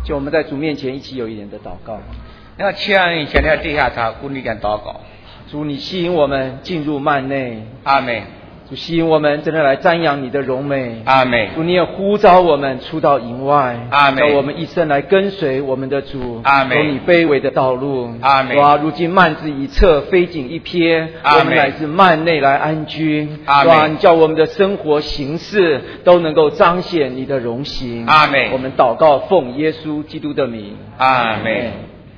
就我们在主面前一起有一点的祷告。 那请现在地下头跟你讲祷告。 主，你吸引我们进入幔内。 阿们。 主，吸引我们真的来瞻仰你的荣美。 阿们。 主，你也呼召我们出到营外。 阿们。 叫我们一生来跟随我们的主。 阿们。 走你卑微的道路。 阿们。 哇，如今幔子一撤，飞景一瞥，我们乃是幔内来安居。 阿们。 哇，你叫我们的生活行事都能够彰显你的荣行。 阿们。 我们祷告奉耶稣基督的名。 阿们。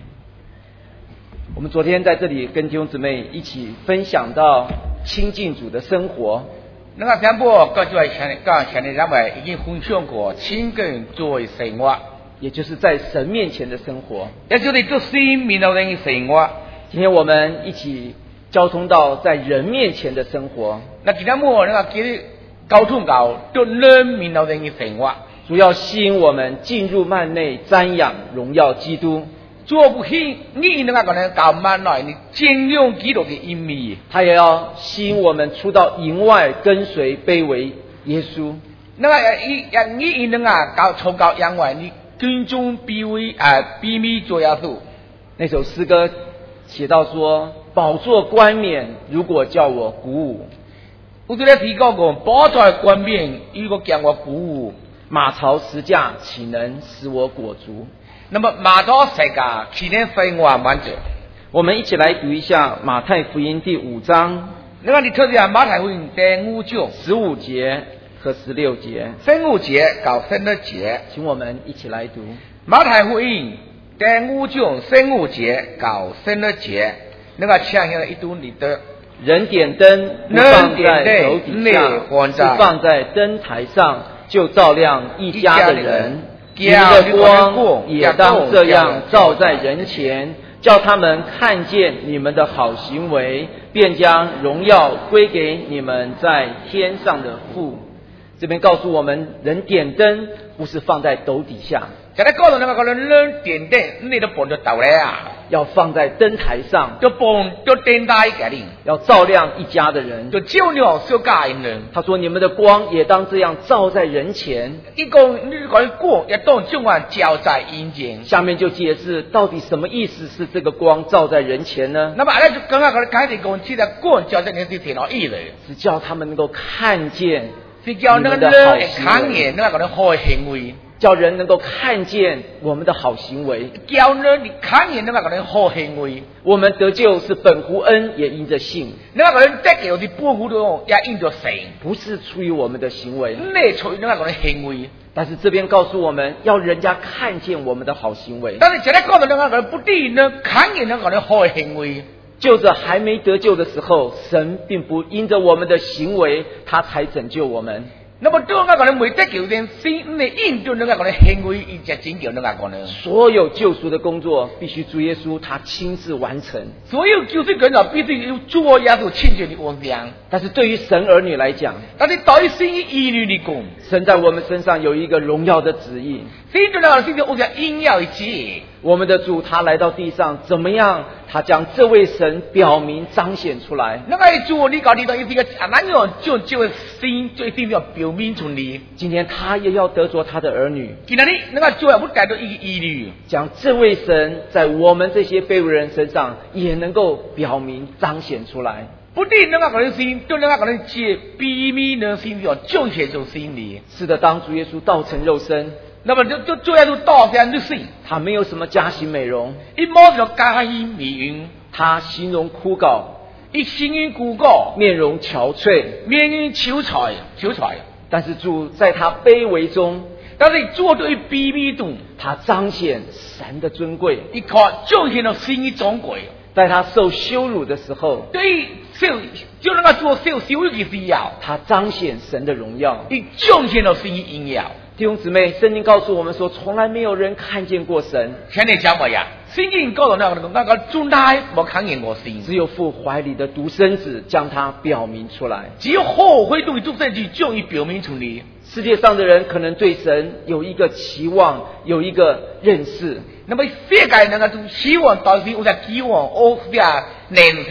我们昨天在这里跟弟兄姊妹一起分享到亲近主的生活。 那个天父各位前的认为已经分享过亲近主的生活， 也就是在神面前的生活， 也就是做生命的人的生活。 今天我们一起交通到在人面前的生活。 那今天我那个给交通到做人面的人的生活， 主要吸引我们进入幔内瞻仰荣耀基督。 做不起，你那个人搞慢来，你敬仰基督的意味。 他也要吸引我们出到营外，跟随卑微耶稣。 那个你那个搞出到营外，你尊重卑微卑微做耶稣。 那首诗歌写到说：宝座冠冕，如果叫我鼓舞。 我昨天提到过，宝座冠冕，如果叫我鼓舞， 马槽十架岂能使我裹足？ 那么马槽十架岂能使我满足？ 我们一起来读一下马太福音第5章。 那个你特别马太福音第5章 15节和16节 ，15节到16节， 请我们一起来读马太福音第5章15节到16节。那个请现在一读你的。 人点灯不放在斗底下，是放在灯台上，就照亮一家的人。你们的光也当这样照在人前，叫他们看见你们的好行为，便将荣耀归给你们在天上的父。这边告诉我们，人点灯不是放在斗底下， 现在告诉那个人点灯，你都放在斗来啊， 要放在灯台上， 就灯台给你， 要照亮一家的人， 就照亮小家人。 他说：你们的光也当这样照在人前。 一个你讲光也当这样照在人前。 下面就解释到底什么意思是这个光照在人前呢？ 那么就刚刚开始讲，这个光照在人前是哪意思？ 是叫他们能够看见。 是叫那个人看见那个人好行为， 叫人能够看见我们的好行为， 叫人你看见那个人好行为。 我们得救是本乎恩，也因着信。 那个人得救是本乎的，也因着神， 不是出于我们的行为， 那出于那个人行为。 但是这边告诉我们要人家看见我们的好行为。 但是现在告诉那个人不对呢，看见那个人好行为。 就着还没得救的时候，神并不因着我们的行为，他才拯救我们。 那么当那个人没得救的，神你因着那个人行为，伊才拯救那个人。 所有救赎的工作必须主耶稣他亲自完成。 所有救赎工作必须由主耶稣亲自的完成。 但是对于神儿女来讲， 但是对于神儿女来讲， 神在我们身上有一个荣耀的旨意。 神在那个身上有一个荣耀的旨意。 我们的主他来到地上怎么样？他将这位神表明彰显出来。 那个主你搞你到一个哪样就神最重要表明出来。 今天他也要得着他的儿女。 今天你那个主要不带着一个儿女， 将这位神在我们这些卑微人身上也能够表明彰显出来。 不对，那个人心对那个人借秘密的心要彰显出心里。 是的，当主耶稣道成肉身。 那么就主耶稣道成肉身， 他没有什么嘉形美容， 一毛就嘉形美容， 他形容枯槁， 一形容枯槁， 面容憔悴， 面容憔悴。 但是主在他卑微中， 但是主对卑微中， 他彰显神的尊贵， 一看彰显了神的尊贵。 在他受羞辱的时候， 对就那个做受羞辱的时候， 他彰显神的荣耀， 一彰显了神的荣耀。 弟兄姊妹，圣经告诉我们说，从来没有人看见过神。 前面讲过呀，圣经告诉那个从来没看见过神， 只有父怀里的独生子将他表明出来。 只有后悔对独生子将伊表明出来。 世界上的人可能对神有一个期望，有一个认识。 那么世界那个希望到底有在期望，或者认识，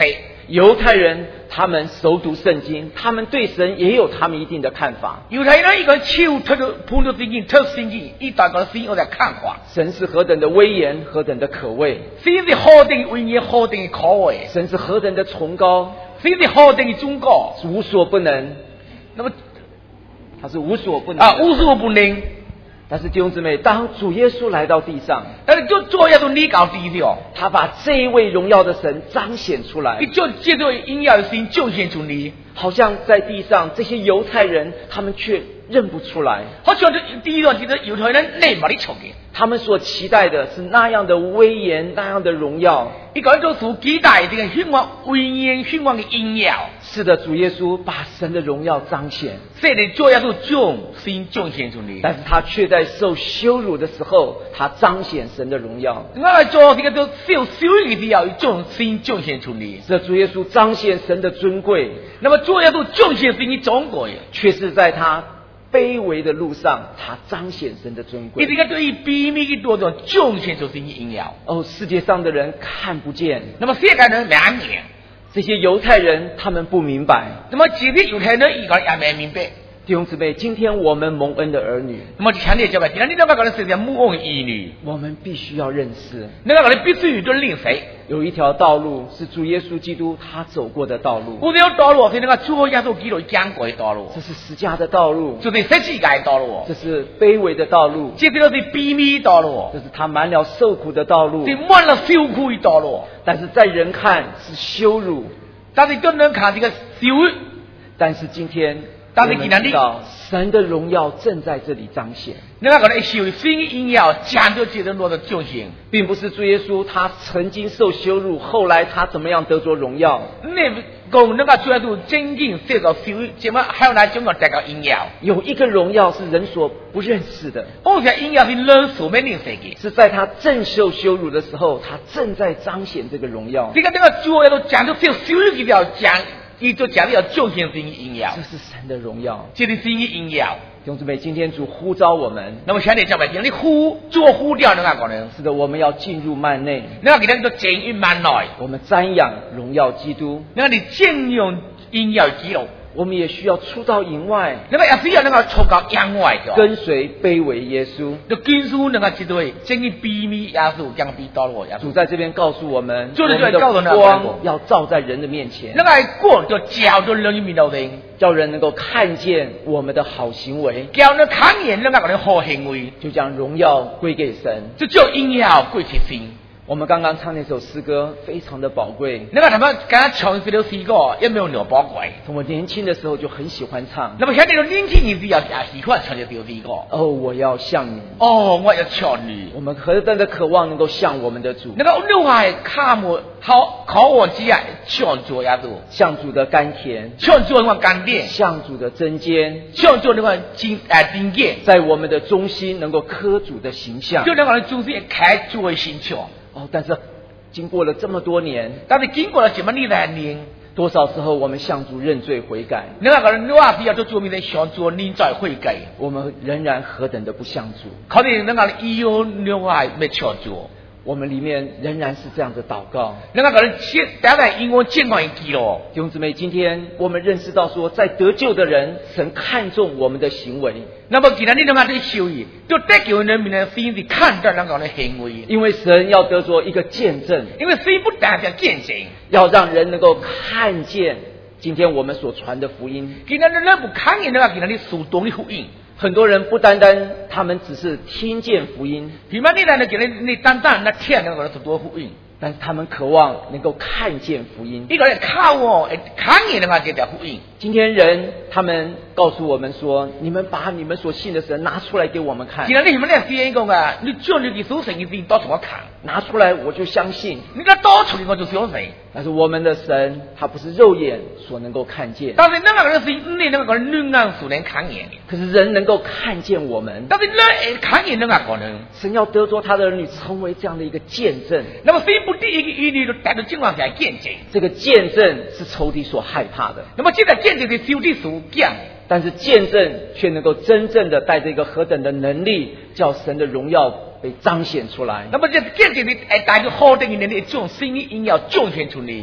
犹太人他们熟读圣经，他们对神也有他们一定的看法。 犹太人一个手他就碰到圣经，读圣经，一大个神有的看法。 神是何等的威严，何等的可畏。 神是何等的威严，何等的可畏。 神是何等的崇高， 神是何等的崇高， 无所不能。 那么他是无所不能啊，无所不能。 但是弟兄姊妹，当主耶稣来到地上， 但是就做要都你搞地上， 他把这一位荣耀的神彰显出来， 你就借着荣耀的神彰显出你， 好像在地上这些犹太人他们却认不出来， 好像这地上这个犹太人认不出的。 他们所期待的是那样的威严，那样的荣耀。 一个人就所期待这个兴旺威严、兴旺的荣耀。 是的，主耶稣把神的荣耀彰显， 这里就要做神彰显出来， 但是他却在受羞辱的时候，他彰显神的荣耀。 我做这个都受羞辱的要神彰显出来。 是的，主耶稣彰显神的尊贵， 那么做要做彰显神的尊贵， 却是在他卑微的路上，他彰显神的尊贵。 你这个对于卑微的多种彰显出神的荣耀。 哦，世界上的人看不见， 那么世界人没明， 这些犹太人他们不明白， 那么这些犹太人一个也没明白。 弟兄姊妹，今天我们蒙恩的儿女， 那么强烈讲吧，今天你那个人是叫蒙恩儿女， 我们必须要认识， 那个人必须要认识。 有一条道路是主耶稣基督他走过的道路， 这条道路是那个主耶稣基督讲过的道路， 这是十架的道路， 就是十字架的道路， 这是卑微的道路， 这条是卑微的道路， 这是他满了受苦的道路， 是满了羞苦的道路。 但是在人看是羞辱， 但是对人看这个羞辱。 但是今天， 但是今天知道神的荣耀正在这里彰显。 那个人羞辱，神的荣耀讲到这种落的彰显， 并不是主耶稣他曾经受羞辱，后来他怎么样得着荣耀。 那讲那个主耶稣真正受到羞辱，怎么还有哪种个得到荣耀？ 有一个荣耀是人所不认识的， 而且荣耀是人所没认识的， 是在他正受羞辱的时候，他正在彰显这个荣耀。 这个主耶稣讲到受羞辱的要讲。伊就讲要彰显神的荣耀， 这是神的荣耀， 这是神的荣耀。 弟兄姊妹，今天主呼召我们， 那么现在讲白点，你呼掉那个人， 是的，我们要进入幔内， 那个给人就进入幔内， 我们瞻仰荣耀基督， 那你敬仰荣耀基督。 我们也需要出到营外， 那么也需要那个出到营外的， 跟随卑微耶稣， 就跟随那个基督，正义卑微耶稣，将逼到我耶稣。 主在这边告诉我们， 就是我们的光要照在人的面前， 那个光就照到人的面前， 叫人能够看见我们的好行为， 叫人看见那个人好行为， 就将荣耀归给神， 就叫荣耀归给神。 我们刚刚唱那首诗歌非常的宝贵， 那个他们刚刚唱这首诗歌也没有那么宝贵。 从我年轻的时候就很喜欢唱。 那么现在的年轻人也喜欢唱这首诗歌。 哦，我要像你。 哦，我要像你。 我们何等的渴望能够像我们的主。 那个另外看我好考我之爱像主耶稣， 像主的甘甜， 像主的甘甜， 像主的真坚， 像主那个真坚， 在我们的中心能够刻主的形象， 就那个中心开主的形象。 哦，但是经过了这么多年， 但是经过了这么年， 多少时候我们向主认罪悔改， 那个人话比较做明的向主认罪悔改， 我们仍然何等的不像主。 可能那个以后另外没像主， 我们里面仍然是这样的祷告。 那个人当然因为健康一记咯。 弟兄姊妹，今天我们认识到说，在得救的人，神看重我们的行为。 那么既然你那个修义，就得救人民的心里看到那个的行为， 因为神要得着一个见证， 因为神不单单见证， 要让人能够看见今天我们所传的福音。 既然人不看见那个，既然你所懂的福音。 很多人不单单他们只是听见福音， 你们你来那给你单单那听那个人是多福音， 但是他们渴望能够看见福音。 一个人看我看见那个这条福音。 今天人他们告诉我们说，你们把你们所信的神拿出来给我们看。 既然你们来先讲啊，你将你的所信的事到什么看？ 拿出来我就相信。 你那多出来我就相信。 但是我们的神他不是肉眼所能够看见， 但是那个人是你那个人眼所能看见的。 可是人能够看见我们， 但是人看见那个人， 神要得着他的儿女成为这样的一个见证。 那么神不第一个儿女就带着情况下见证， 这个见证是仇敌所害怕的。 那么现在见证是仇敌所讲， 但是见证却能够真正的带着一个何等的能力，叫神的荣耀被彰显出来。 那么这见证的带着何等的能力，将神的荣耀彰显出来。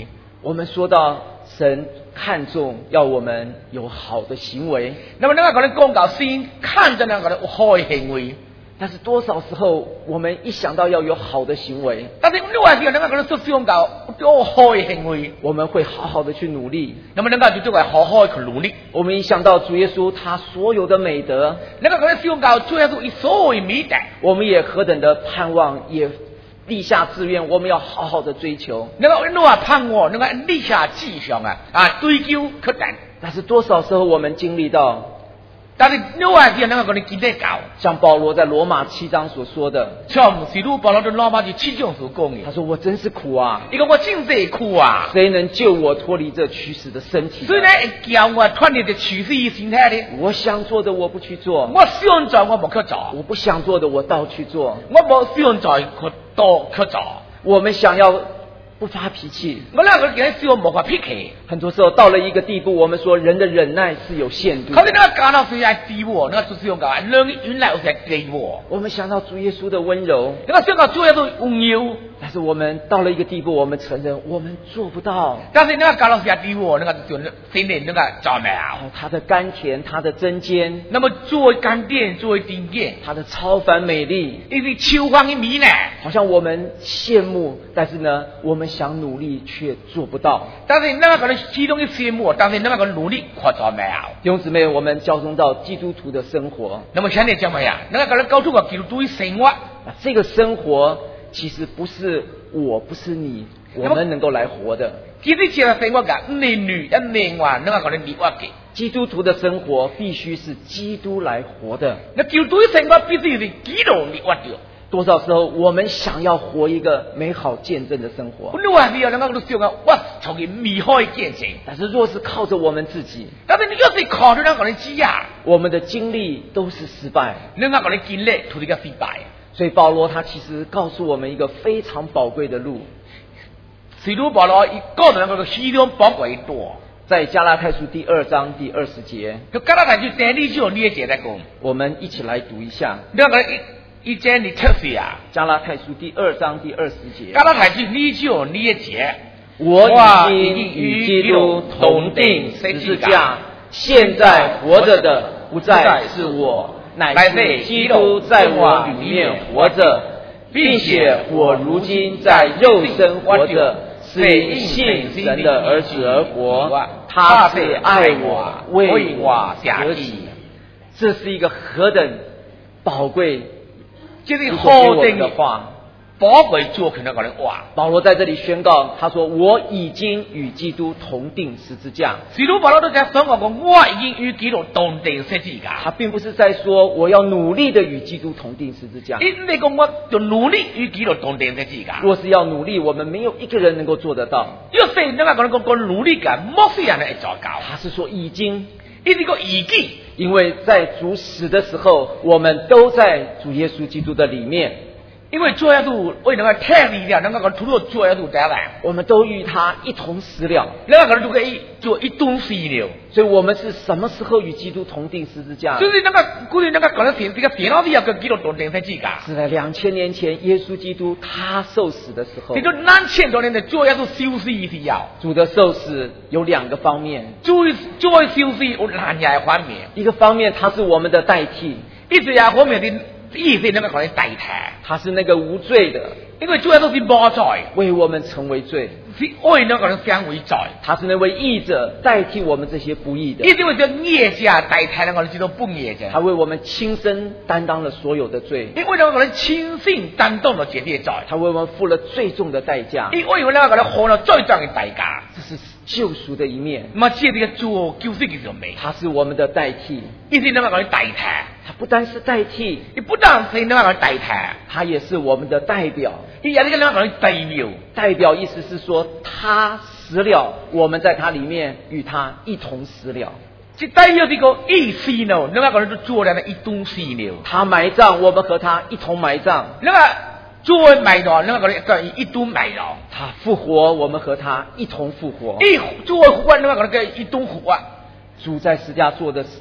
我们说到神看重要我们有好的行为， 那么那个讲到先看着那个好的行为。 但是多少时候我们一想到要有好的行为， 但是另外一个那个说想到有好的行为， 我们会好好的去努力。 那么那个就会好好的去努力。 我们一想到主耶稣他所有的美德， 那个想到主耶稣以所有的美德， 我们也何等的盼望，也立下志愿，我们要好好的追求。 那个盼望，那个立下志向追求可等。 但是多少时候我们经历到， 但是另外一个那个经历到， 像保罗在罗马7章所说的， 像使徒保罗在罗马7章所讲的， 他说我真是苦啊， 一个我真是苦啊， 谁能救我脱离这取死的身体？ 谁能叫我脱离这取死的身体呢？ 我想做的我不去做， 我想做我不去做， 我不想做的我倒去做， 我不想做倒去做。 我们想要不发脾气， 我那个人是我没发脾气。 很多时候到了一个地步，我们说人的忍耐是有限度的。 可是那个讲到谁来地步，那个就是用讲人原来有些地步。 我们想到主耶稣的温柔， 那个想到主耶稣温柔， 但是我们到了一个地步，我们承认我们做不到。 但是那个讲到谁地步，那个就心里那个做不了。 他的甘甜，他的真坚， 那么作为甘甜，作为甜甜， 他的超凡美丽， 因为秋芳的美呢， 好像我们羡慕，但是呢，我们想努力却做不到。 但是那个可能其中的羡慕，但是那个努力却做不了。 弟兄姊妹，我们交通到基督徒的生活， 那么现在讲么呀？那个可能搞出个基督徒的生活， 这个生活其实不是我，不是你，我们能够来活的。 其实这个生活噶，你女一命话，那个可能你我嘅。 基督徒的生活必须是基督来活的。 那基督徒的生活必须是基督你活的。 多少时候我们想要活一个美好见证的生活， 你话你要那个想啊，我从一美好的见证。 但是若是靠着我们自己， 但是你要是靠着那个人机呀， 我们的经历都是失败。 你那个人经历都是个失败。 所以保罗他其实告诉我们一个非常宝贵的路。 使徒保罗告诉那个非常宝贵多。 在加拉太书第2章第20节， 就加拉太书第2章2节来讲， 我们一起来读一下。 那个一节你测试啊， 加拉太书第2章第20节。 加拉太书2章2节， 我已经与基督同定十字架，现在活着的不再是我，乃是基督在我里面活着，并且我如今在肉身活着，是因信神的儿子而活，他是爱我，为我舍己。这是一个何等宝贵， 这是好定的话， 宝贵做可能个人话。 保罗在这里宣告，他说：“我已经与基督同定十字架。” 使徒保罗都在说过，我已经与基督同定十字架。 他并不是在说我要努力的与基督同定十字架。 因为我就努力与基督同定十字架。 若是要努力，我们没有一个人能够做得到。 要是那个讲努力嘅，没些人来做到。 他是说已经， 一个已经， 因为在主死的时候，我们都在主耶稣基督的里面。 因为主耶稣为那个太力量，那个除了主耶稣带来， 我们都与他一同死了。 那个人就可以就一同死了。 所以我们是什么时候与基督同定十字架？ 就是那个古人那个讲的是这个电脑里要跟基督同定十字架。 是在2000年前，耶稣基督他受死的时候。 这就2000多年的主耶稣受死一定要。 主的受死有2个方面。 主的受死有2个方面。 一个方面，他是我们的代替； 一个方面的意思那个可能代替。 他是那个无罪的， 因为主耶稣是无罪， 为我们成为罪， 是为那个人成为罪。 他是那位义者，代替我们这些不义的。 一定会叫孽者代替那个人这种不义者。 他为我们亲身担当了所有的罪， 因为那个人亲身担当了这些罪。 他为我们付了最重的代价， 因为那个人付了最重的代价。 这是救赎的一面。 那么这个主救赎的美， 他是我们的代替， 一定那个人代替。 他不单是代替， 你不但是那个人代替， 他也是我们的代表。 也是那个人代表。 代表意思是说，他死了，我们在他里面与他一同死了。 这代表这个意思呢，那个人就做了一同死了。 他埋葬，我们和他一同埋葬。 那个做埋葬，那个人跟一同埋葬。 他复活，我们和他一同复活。 做活，那个人跟一同活。 主在十字架做的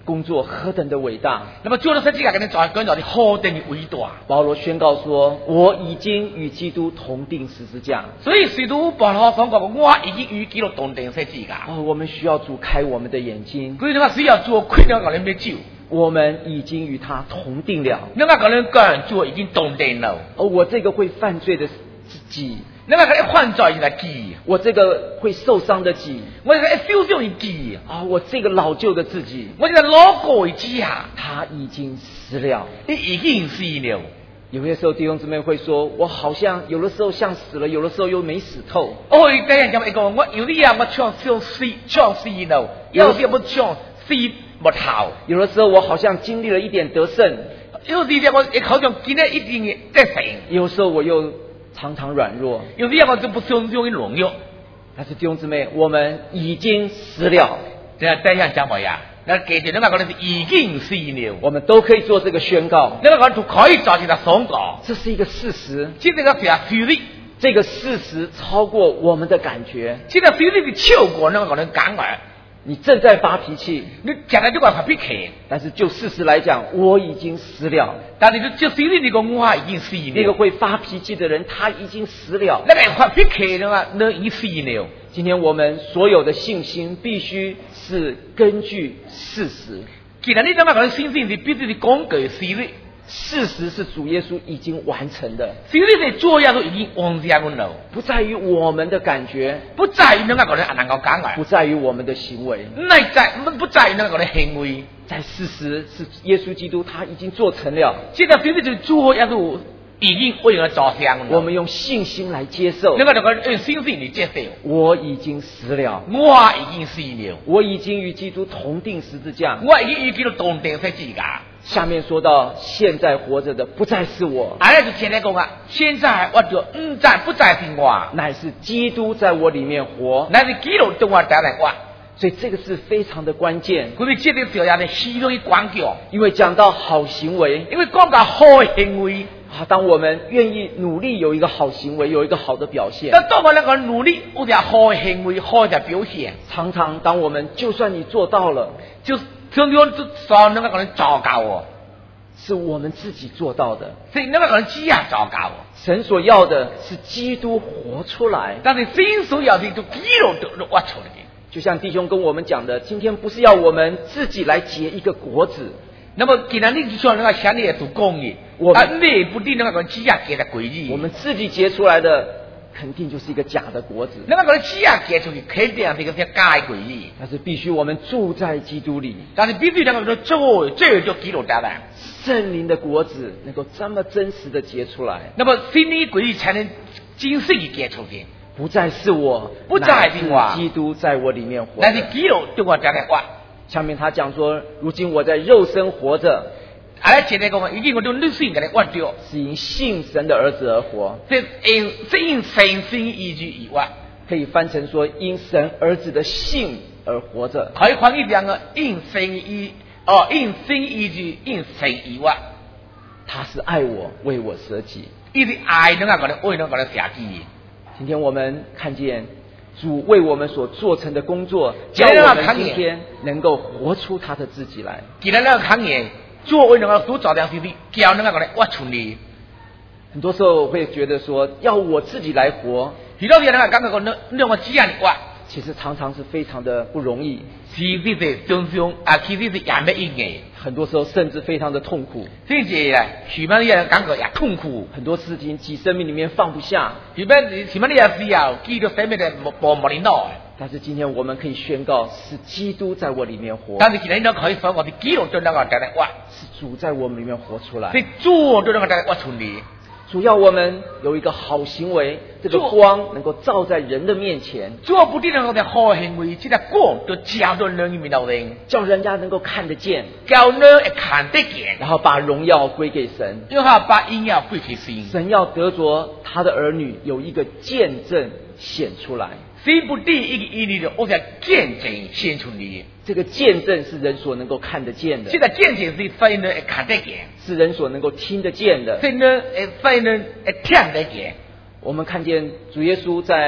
工作何等的伟大。 那么做了十字架跟你讲的何等的伟大。 保罗宣告说，我已经与基督同定十字架。 所以使徒保罗讲过，我已经与基督同定十字架。 我们需要主开我们的眼睛。 所以那个需要做开了个人的酒。 我们已经与他同定了。 那个人讲做已经同定了。 我这个会犯罪的自己， 那个人犯罪的自己， 我这个会受伤的自己， 我这个受伤的自己我这个老旧的自己， 我这个老过的自己他已经死了。 你已经死了。 有些时候弟兄姊妹会说，我好像有的时候像死了，有的时候又没死透。 第一人咁讲，我有啲嘢我唱死了，有啲我唱死不透。 有的时候我好像经历了一点得胜， 有啲嘢我好像经历一点嘅得胜。 有时候我又常常软弱， 有啲嘢我就不相中嘅软弱。 但是弟兄姊妹，我们已经死了。 第一人讲乜呀？那记住，那个人是已经死了。 我们都可以做这个宣告。 那个人就可以做这个宣告。 这是一个事实。 这个是事实。 这个事实超过我们的感觉。 这个事实是超过那个人感觉。 你正在发脾气， 你讲的就话发脾气， 但是就事实来讲，我已经死了。 但是就事实你讲，我已经死了。 那个会发脾气的人，他已经死了。 那个发脾气的话，那已死了。 今天我们所有的信心必须是根据事实。 既然你这么讲，信心是必须是根据事实。 事实是主耶稣已经完成的， 事实是主耶稣已经完成了， 不在于我们的感觉， 不在于那个人能够感觉， 不在于我们的行为， 不在于那个人行为， 在事实是耶稣基督他已经做成了。 这个事实就是主耶稣已经为我着想了。 我们用信心来接受， 那个用信心来接受。 我已经死了， 我已经死了， 我已经与基督同定十字架， 我已经与基督同定十字架。 下面说到，现在活着的不再是我， 就前面讲啊，现在我就不再是我， 乃是基督在我里面活， 乃是基督在我里面活。 所以这个是非常的关键。 所以这个就要的非常的关键。 因为讲到好行为， 因为讲到好行为当我们愿意努力有一个好行为，有一个好的表现， 当我那个努力有点好行为，好的表现， 常常当我们就算你做到了， 就常常就说那个人糟糕是我们自己做到的， 所以那个人只要糟糕神所要的是基督活出来， 但是神所要的就基督都活出来。 就像弟兄跟我们讲的，今天不是要我们自己来结一个果子。 那么既然你说那个想你也做公益，我们内部的那个只要结的规矩， 我们自己结出来的肯定就是一个假的果子。 那个只要结出去，肯定是一个假的规矩。 但是必须我们住在基督里， 但是必须那个做这就基督家的圣灵的果子能够这么真实的结出来。 那么心灵规矩才能真实的结出去。 不再是我， 不再是我， 基督在我里面活。 那是基督对我家的活。 下面他讲说，如今我在肉身活着， 前面讲已经我都肉身给他活着， 是因信神的儿子而活。 是因神生意志而活， 可以翻成说因神儿子的信而活着。 可以翻译两个因生意志因神而活。 他是爱我，为我舍己， 一直爱那个人，为那个人舍己。 今天我们看见主为我们所做成的工作，叫我们今天能够活出他的自己来。 既然那个行业作为那个所做的事情，叫那个人活出来。 很多时候会觉得说，要我自己来活， 许多人那个感觉讲，让我自己来活， 其实常常是非常的不容易。 其实是常常其实是也没应的。 很多时候甚至非常的痛苦， 甚至许多人感觉也痛苦， 很多事情其生命里面放不下， 许多人也需要记得生命的没领导。 但是今天我们可以宣告，是基督在我里面活。 但是今天你可以说，我的基督在那个在活， 是主在我们里面活出来， 是主在那个在活出来。 主要我们有一个好行为，这个光能够照在人的面前， 做不定那个的好行为，这个光就照到人面头上， 叫人家能够看得见， 叫人看得见， 然后把荣耀归给神， 然后把荣耀归给神。 神要得着他的儿女有一个见证显出来， 神不定一个意义的，我想见证显出来。 这个见证是人所能够看得见的， 这个见证是非人看得见， 是人所能够听得见的， 非人听得见。 我们看见主耶稣在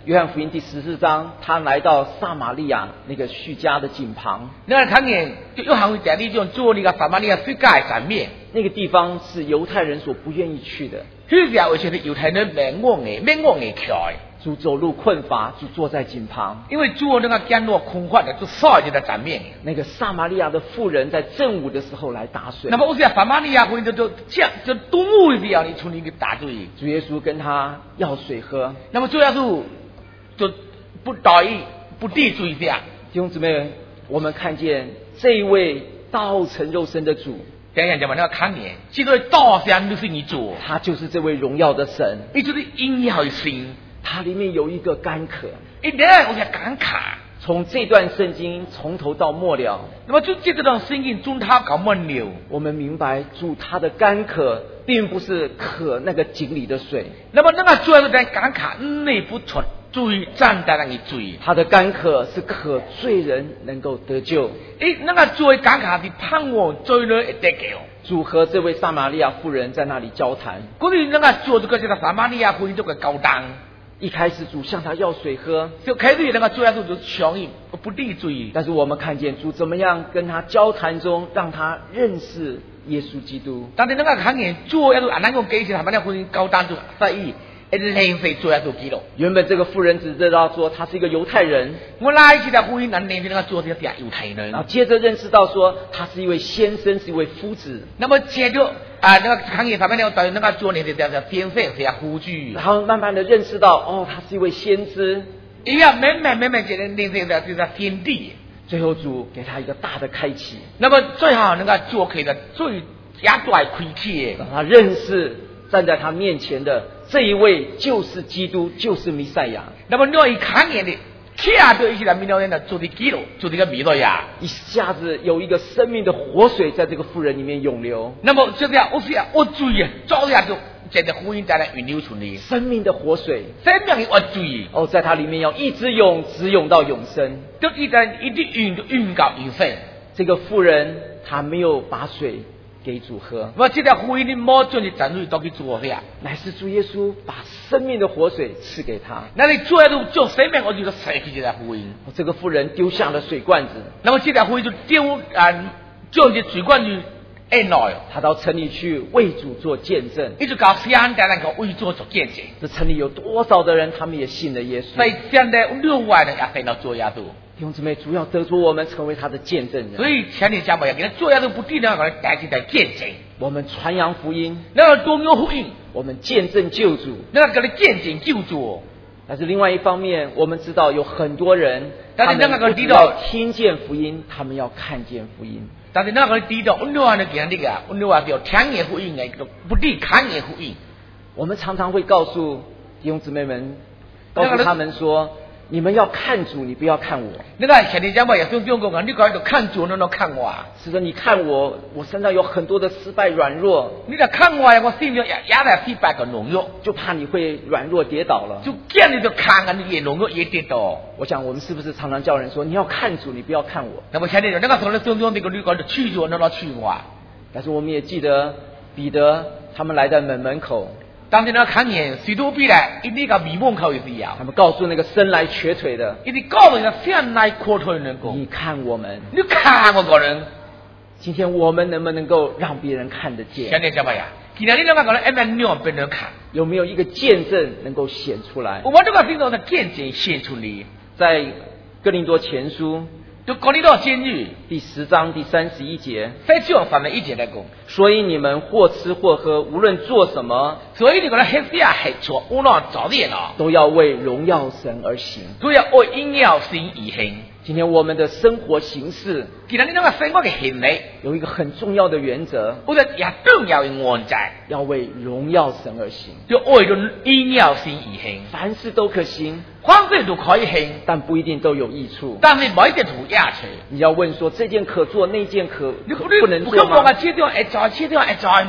约翰福音第14章，他来到撒玛利亚那个叙加的井旁。 那看见约翰会在那种做那个撒玛利亚叙加的上面， 那个地方是犹太人所不愿意去的。 那时候为什么犹太人没往去？ 主走路困乏，就坐在井旁。 因为主那个甘露空旷的，就扫在上面。 那个撒玛利亚的妇人在正午的时候来打水。 那么我想撒玛利亚妇人就中午的时候，你从那个打水。 主耶稣跟他要水喝。 那么主耶稣就不答应，不递水下。 弟兄姊妹，我们看见这一位道成肉身的主。 等下讲嘛，那个看见，这个道成就是你主， 他就是这位荣耀的神， 你就是荣耀的神。 它里面有一个干渴， 一定我想干渴。 从这段圣经从头到末了， 那么就这段圣经从头到末了， 我们明白主他的干渴并不是渴那个井里的水。 那么那个主要是在干渴内不出罪，站在那个罪。 他的干渴是渴罪人能够得救。 那个罪干渴是盼望罪人会得救。 主和这位撒玛利亚妇人在那里交谈。 嗰啲那个做这个撒玛利亚妇人这个交谈。 一开始主向他要水喝， 就开始那个主耶稣就强硬不理罪。 但是我们看见主怎么样跟他交谈中，让他认识耶稣基督。 但是那个看见主耶稣啊，那个几时他们那婚姻交谈就所以联系主耶稣基督。 原本这个妇人只知道说他是一个犹太人， 我来起的婚姻能联系那个做这个犹太人， 然后接着认识到说他是一位先生，是一位夫子。 那么接着啊，那个看见他们那个那个做那个叫先生是夫君， 然后慢慢的认识到哦，他是一位先知。 哎呀，慢慢觉得那个就是先帝。 最后主给他一个大的开启。 那么最好那个做开的最大开启， 让他认识站在他面前的这一位就是基督，就是弥赛亚。 那么你一看见的，看到一些人面前的做的基督，做这个弥赛亚， 一下子有一个生命的活水在这个妇人里面涌流。 那么这样，我注意，照样就在这福音在那运流出来， 生命的活水， 生命的我注意哦，在它里面要一直涌，直涌到永生， 就一直运到永生。 这个妇人她没有把水给主喝， 我这条福音的毛将你站出到去做下， 乃是主耶稣把生命的活水赐给他。 那你做到做生命，我就舍弃这条福音。 这个妇人丢下了水罐子， 那么这条福音就丢将这水罐子按来， 他到城里去为主做见证， 一直搞现代那个为主做见证。 这城里有多少的人，他们也信了耶稣。 在现代6万人也信了主耶稣。 弟兄姊妹，主要得着我们成为他的见证人。 所以前天讲嘛，给他主耶稣不定那个带起来见证。 我们传扬福音， 那个中有福音， 我们见证救主， 那个给他见证救主。 但是另外一方面，我们知道有很多人， 但是那个不只要听见福音，他们要看见福音。 但是那个知道，我们话呢讲这个，我们话叫听见福音，不必看见福音。 我们常常会告诉弟兄姊妹们，告诉他们说，你们要看主，你不要看我。 那个前天讲嘛，也是这样讲，你讲就看主，你看我。 是说你看我，我身上有很多的失败软弱。 你在看我呀，我心里也在失败跟软弱， 就怕你会软弱跌倒了。 就见你就看啊，你也软弱也跌倒。 我想我们是不是常常叫人说，你要看主，你不要看我。 那么前天那个时候呢，中那个你讲就去主，那去我。 但是我们也记得彼得他们来到门口。 当时呢，看见许多比来，一那个迷门口也是一样。 他们告诉那个生来瘸腿的， 一定告诉那个生来瘸腿的人讲， 你看我们， 你看我个人， 今天我们能不能够让别人看得见？ 现在讲吧呀，今天你那个讲，让别人看， 有没有一个见证能够显出来？ 我这个听到的见证显出来， 在哥林多前书。 就哥林多监狱第10章第31节， 在讲上面一节来讲， 所以你们或吃或喝，无论做什么， 所以你讲黑吃黑做，无论做点了， 都要为荣耀神而行， 都要为荣耀神而行。 今天我们的生活形式， 今天你那个生活的行为有一个很重要的原则， 或者也重要的原则， 要为荣耀神而行， 就为了荣耀神而行。 凡事都可行， 凡事都可以行， 但不一定都有益处。 但是每一件都有益处。 你要问说这件可做，那件不能做吗？ 不可讲啊，这条会做，这条会做嘛？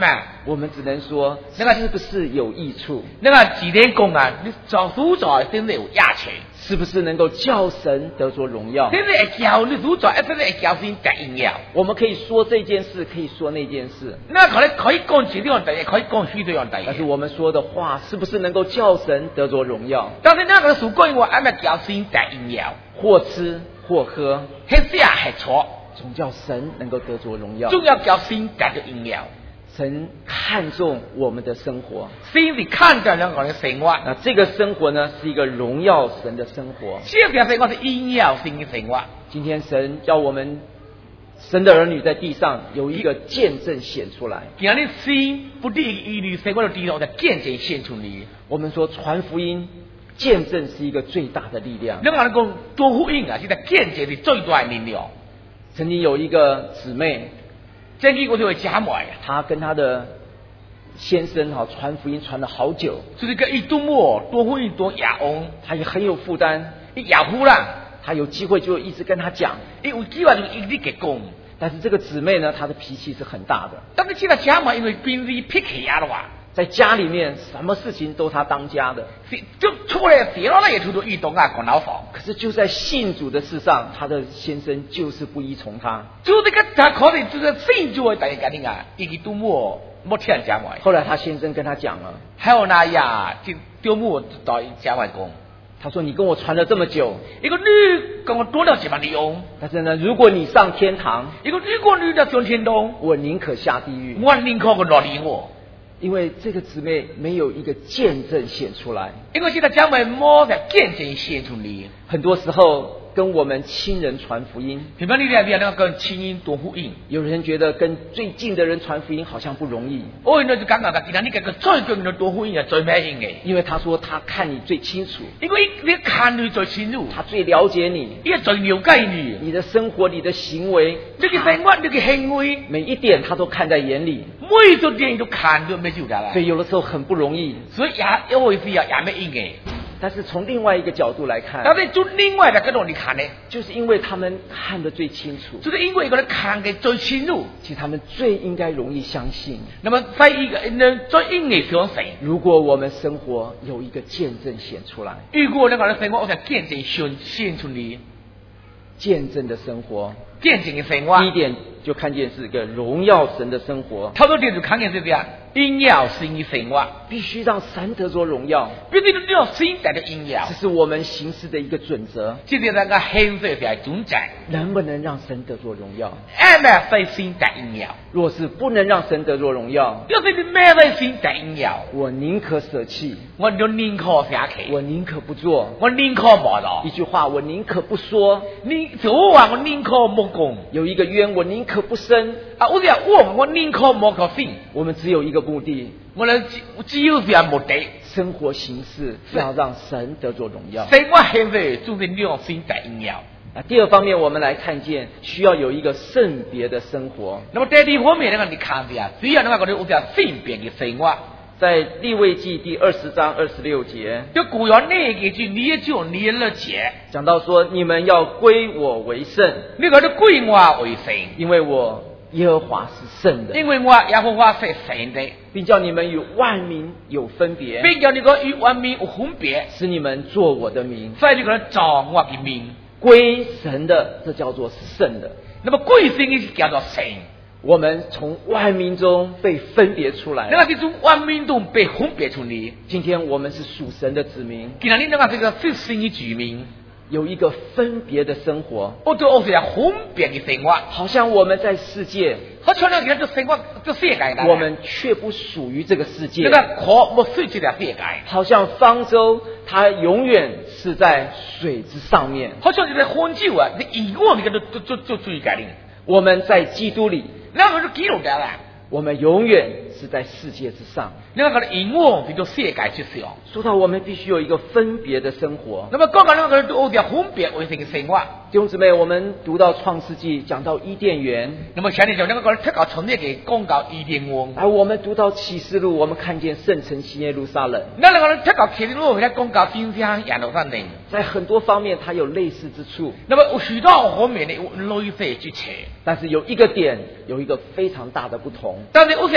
我们只能说那个是不是有益处？ 那个几天讲啊，你做主做真的有压钱， 是不是能够叫神得着荣耀？ 真的会叫你主做，真的会叫神得荣耀。 我们可以说这件事，可以说那件事。 那可以讲这样的，可以讲许多样的。 但是我们说的话，是不是能够叫神得着荣耀？ 但是那个属讲话，俺们叫神得荣耀， 或吃或喝， 或吃或错， 总叫神能够得着荣耀。 总要叫神得着荣耀。 神看重我们的生活， 神是看重两个人的生活。 那这个生活呢，是一个荣耀神的生活。 这个生活是荣耀神的生活。 今天神叫我们神的儿女在地上有一个见证显出来。 今日神不地儿女生活的地上的见证显出来。 我们说传福音，见证是一个最大的力量。 那个人讲多福音啊，现在见证是最大的力量。 曾经有一个姊妹。 曾经我就会姐妹， 她跟她的先生传福音传了好久， 就是个一多么多福音多亚翁， 她也很有负担， 一亚夫啦， 她有机会就一直跟她讲， 有机会就一直给讲。 但是这个姊妹呢，她的脾气是很大的。 但是现在姐妹因为平时脾气啊的话， 在家里面什么事情都她当家的， 就出来跌落了也出到移动啊，管老房。 可是就在信主的事上，她的先生就是不依从她。 就这个他可能就是信主的大家庭啊，一个多么没听姐妹。 后来她先生跟她讲了， 还有那呀，就丢么到姐妹讲。 他说：“你跟我传了这么久， 一个女跟我多了几万利用。 但是呢，如果你上天堂， 一个如果女的上天堂， 我宁可下地狱。 我宁可落地狱。 因为这个姊妹没有一个见证显出来。 因为现在姐妹没在见证显出来。 很多时候跟我们亲人传福音， 平常你那边那个跟亲人多福音， 有人觉得跟最近的人传福音好像不容易。 哦，那就刚刚其他你这个最近的多福音也最没用的， 因为他说他看你最清楚， 因为你看你最清楚， 他最了解你， 也最了解你， 你的生活、你的行为， 这个生活、这个行为， 每一点他都看在眼里， 每一点都看到没就得了。 所以有的时候很不容易， 所以也回事也没用的。 但是从另外一个角度来看， 但是从另外的角度你看呢， 就是因为他们看得最清楚， 就是因为一个人看得最清楚， 其实他们最应该容易相信。 那么在一个人最应该相信， 如果我们生活有一个见证显出来， 如果那个人生活我想见证显出来， 见证的生活， 见证的生活， 第一点就看见是一个荣耀神的生活。 他说点就看见这样荣耀神的生活， 必须让神得着荣耀， 必须让神得着荣耀， 这是我们行事的一个准则。 这是那个行事的准则， 能不能让神得着荣耀？ 爱没在神得荣耀。 若是不能让神得着荣耀， 要是你没在神得荣耀， 我宁可舍弃， 我就宁可下去， 我宁可不做， 我宁可不做。 一句话，我宁可不说。 你做话我宁可不讲。 有一个冤，我宁可不生。 啊，我宁可不可信。 我们只有一个目的， 我们只有这样目的， 生活行事是要让神得着荣耀。 生活行事就是让神得荣耀。 第二方面，我们来看见需要有一个圣别的生活。 那么第二方面，那个你看一下，只要那个有点圣别的生活， 在利未记第20章26节， 就古要那个句你就你了解， 讲到说你们要归我为圣， 那个是归我为圣， 因为我耶和华是圣的， 因为我耶和华是圣的， 并叫你们与万民有分别， 并叫你个与万民有分别， 使你们做我的名， 所以你个做我的名。 归神的，这叫做圣的。 那么归神的叫做圣。 我们从万民中被分别出来， 那个是从万民中被分别出来。 今天我们是属神的子民， 今天你那个是个是神的居民， 有一个分别的生活。 我都是要分别的生活， 好像我们在世界， 好像那个就生活这世界的， 我们却不属于这个世界。 那个可不属于这个世界。 好像方舟，它永远是在水之上面。 好像这个方舟啊，你以往那个都注意改定。 我们在基督里， 那个是基督的啦。 我们永远是在世界之上。 那个以往比较世界之上。 说到我们必须有一个分别的生活。 那么刚刚那个都要分别为这个生活。 弟兄姊妹，我们读到创世纪，讲到伊甸园。 那么前面讲那个特搞从那个讲到伊甸园。 而我们读到启示录，我们看见圣城新耶路撒冷。 那个特搞启示录，在讲到新疆耶路撒冷。 在很多方面，它有类似之处。 那么有许多方面的有类似之处。 但是有一个点，有一个非常大的不同。 但是有些点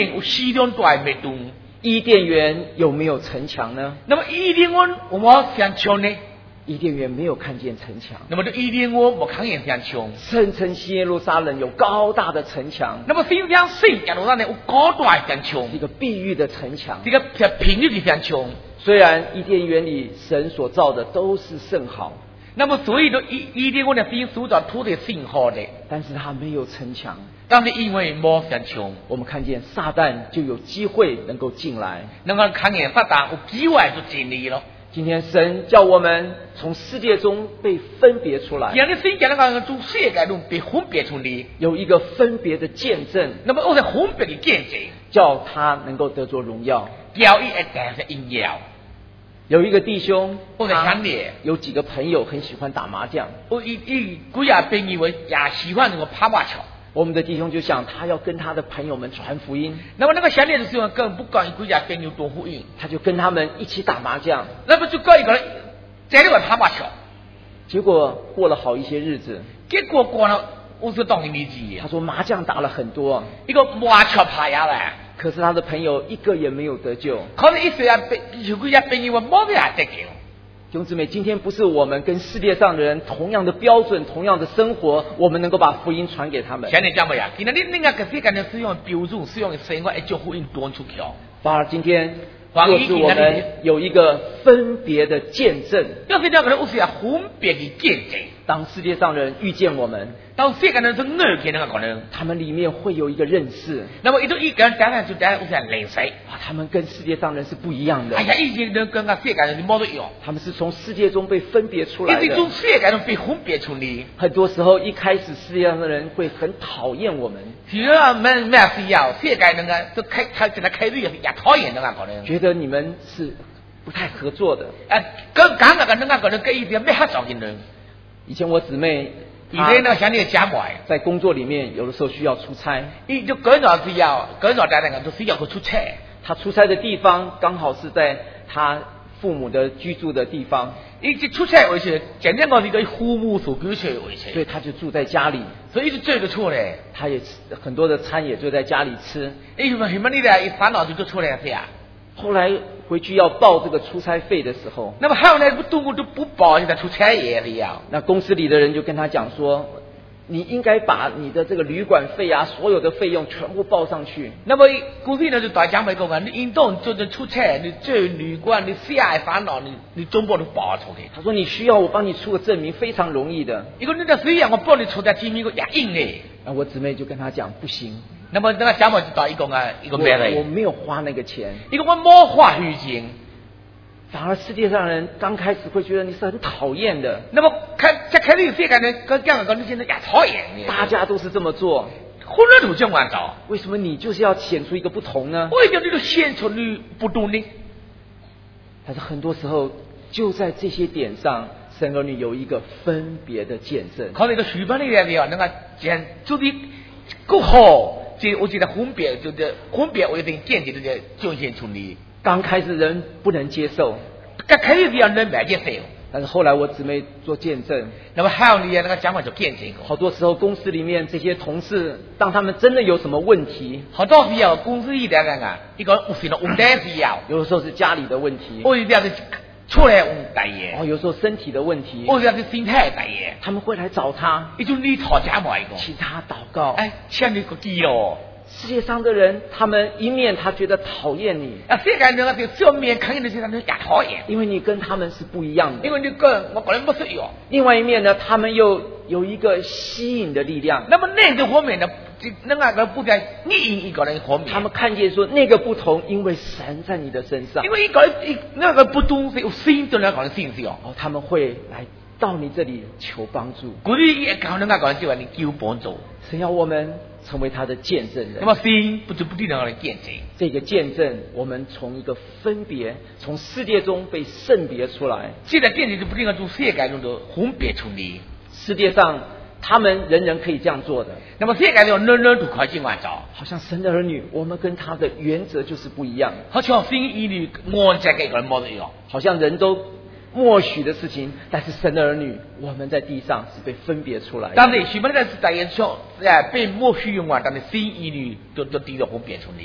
定有西中大没动。 伊甸园有没有城墙呢？ 那么伊甸园有冇城墙呢？ 伊甸园没有看见城墙。 那么这伊甸园冇看见城墙。 圣城西耶路撒冷有高大的城墙。 那么新疆圣耶路撒冷有高大的城墙， 一个碧玉的城墙， 这个平日的城墙。 虽然伊甸园里神所造的都是甚好， 那么所以说伊甸园的神所造土的甚好的， 但是它没有城墙。 但是因为冇城墙， 我们看见撒旦就有机会能够进来， 能够看见撒旦有机会就进来了。 今天神叫我们从世界中被分别出来， 今日神叫那个从世界中被分别出来， 有一个分别的见证。 那么我在分别的见证， 叫他能够得着荣耀， 叫伊会得着荣耀。 有一个弟兄， 我在想你， 有几个朋友很喜欢打麻将， 我几个朋友也喜欢那个打麻将。 我们的弟兄就想他要跟他的朋友们传福音， 那么那个兄弟就是跟不讲几个朋友传福音， 他就跟他们一起打麻将， 那么就跟一个人在那个打麻将。 结果过了好一些日子， 结果过了50多年纪， 他说麻将打了很多， 一个麻将牌下来， 可是他的朋友一个也没有得救。 可能一岁有几个朋友我没得得救。 弟兄姊妹，今天不是我们跟世界上的人同样的标准、同样的生活，我们能够把福音传给他们。 现在讲么呀？今天你那个世界上使用标准、使用的生活，一将福音端出去。 反而今天，若是我们有一个分别的见证， 要是两个人，我是要分别的见证。 当世界上的人遇见我们， 当世界人是我见那个可能， 他们里面会有一个认识。 那么一个人当然就当然我想认识。 哇，他们跟世界上人是不一样的。 哎呀，以前人跟个世界人是没得用。 他们是从世界中被分别出来的。 是从世界中被分别出来。 很多时候，一开始世界上的人会很讨厌我们。 其实我们没需要世界人个都开始也讨厌那个可能。 觉得你们是不太合作的。 跟刚那个人跟一点没合作的人。 以前我姊妹， 以前那像你家母在工作里面，有的时候需要出差， 就工作需要在那个都需要去出差。 他出差的地方刚好是在他父母的居住的地方， 一直出差回去，简单讲是个父母所居住回去， 所以他就住在家里， 所以一直追得出来。 他也很多的餐也就在家里吃。 什么你的一烦恼就出来是啊？ 后来回去要报这个出差费的时候， 那么后来不动都不报，你的出差也一样。 那公司里的人就跟他讲说，你应该把你的这个旅馆费啊，所有的费用全部报上去。 那么公司呢就大家没讲啊，你运动就是出差，你住旅馆，你下烦恼，你全部都报出去。 他说你需要我帮你出个证明，非常容易的。 一个你的虽然我帮你出的证明个也硬嘞。 那我姊妹就跟他讲不行。 那么那个家母就到一个没了， 我没有花那个钱， 一个我没花虚钱。 反而世界上人刚开始会觉得你是很讨厌的。 那么开始世界人跟这样的你现在也讨厌你。 大家都是这么做， 混乱都这样做， 为什么你就是要显出一个不同呢？ 为什么你都显出你不同呢？ 但是很多时候就在这些点上，神儿女有一个分别的见证。 可能个书本里面那个讲就是够好。我觉得分别就是分别，我有点见解，就是彰显出来。 刚开始人不能接受， 刚开始人没接受， 但是后来我姊妹做见证。 那么还有你那个讲法就见证过。 好多时候公司里面这些同事，当他们真的有什么问题， 好多时候公司里的人啊，一个有时候问题是要， 有的时候是家里的问题， 我有点是出来大爷， 有时候身体的问题， 我有点是心态大爷， 他们会来找他， 一种你讨价嘛一个， 请他祷告。 像你个基哦。 世界上的人，他们一面他觉得讨厌你， 世界上人就正面看见的世界上人也讨厌， 因为你跟他们是不一样的， 因为你跟我个人不是一样。 另外一面呢，他们又有一个吸引的力量。 那么那个方面呢，那个不在你一个人方面， 他们看见说那个不同，因为神在你的身上， 因为一个那个不同是有神的那个人信息哦， 他们会来到你这里求帮助。 古里也讲那个人就话你求帮助， 神要我们成为他的见证人。 那么神不就不定让人见证？ 这个见证，我们从一个分别，从世界中被圣别出来。 现在见证就不定要从世界中的分别出来。 世界上他们人人可以这样做的， 那么世界上人人都可以这样做。 好像神的儿女，我们跟他的原则就是不一样。 好像神儿女按这个人没一样， 好像人都默许的事情，但是神的儿女，我们在地上是被分别出来的。 但是许本来是大家说被默许用啊，但是神儿女都地上分别出来。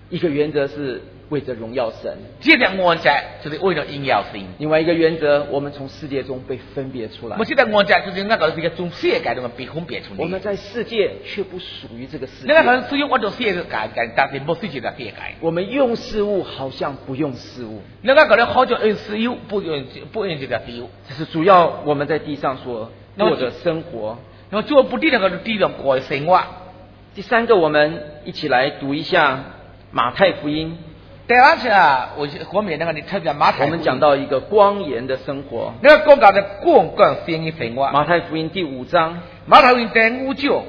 一个原则是为着荣耀神， 这个原则就是为了荣耀神。 另外一个原则，我们从世界中被分别出来。 这个原则就是那个是从世界中被分别出来。 我们在世界却不属于这个世界。 那个是用我做世界但是不属于这个世界。 我们用事物好像不用事物。 那个可能好像用事物不用这个事物。 这是主要我们在地上所过的生活。 然后做不地那个地上过的生活。 第三个，我们一起来读一下马太福音。 第二次啊，后面那个你特别马太， 我们讲到一个光盐的生活。 那个讲到的光鲜的生活。 马太福音第5章。 马太福音第5章。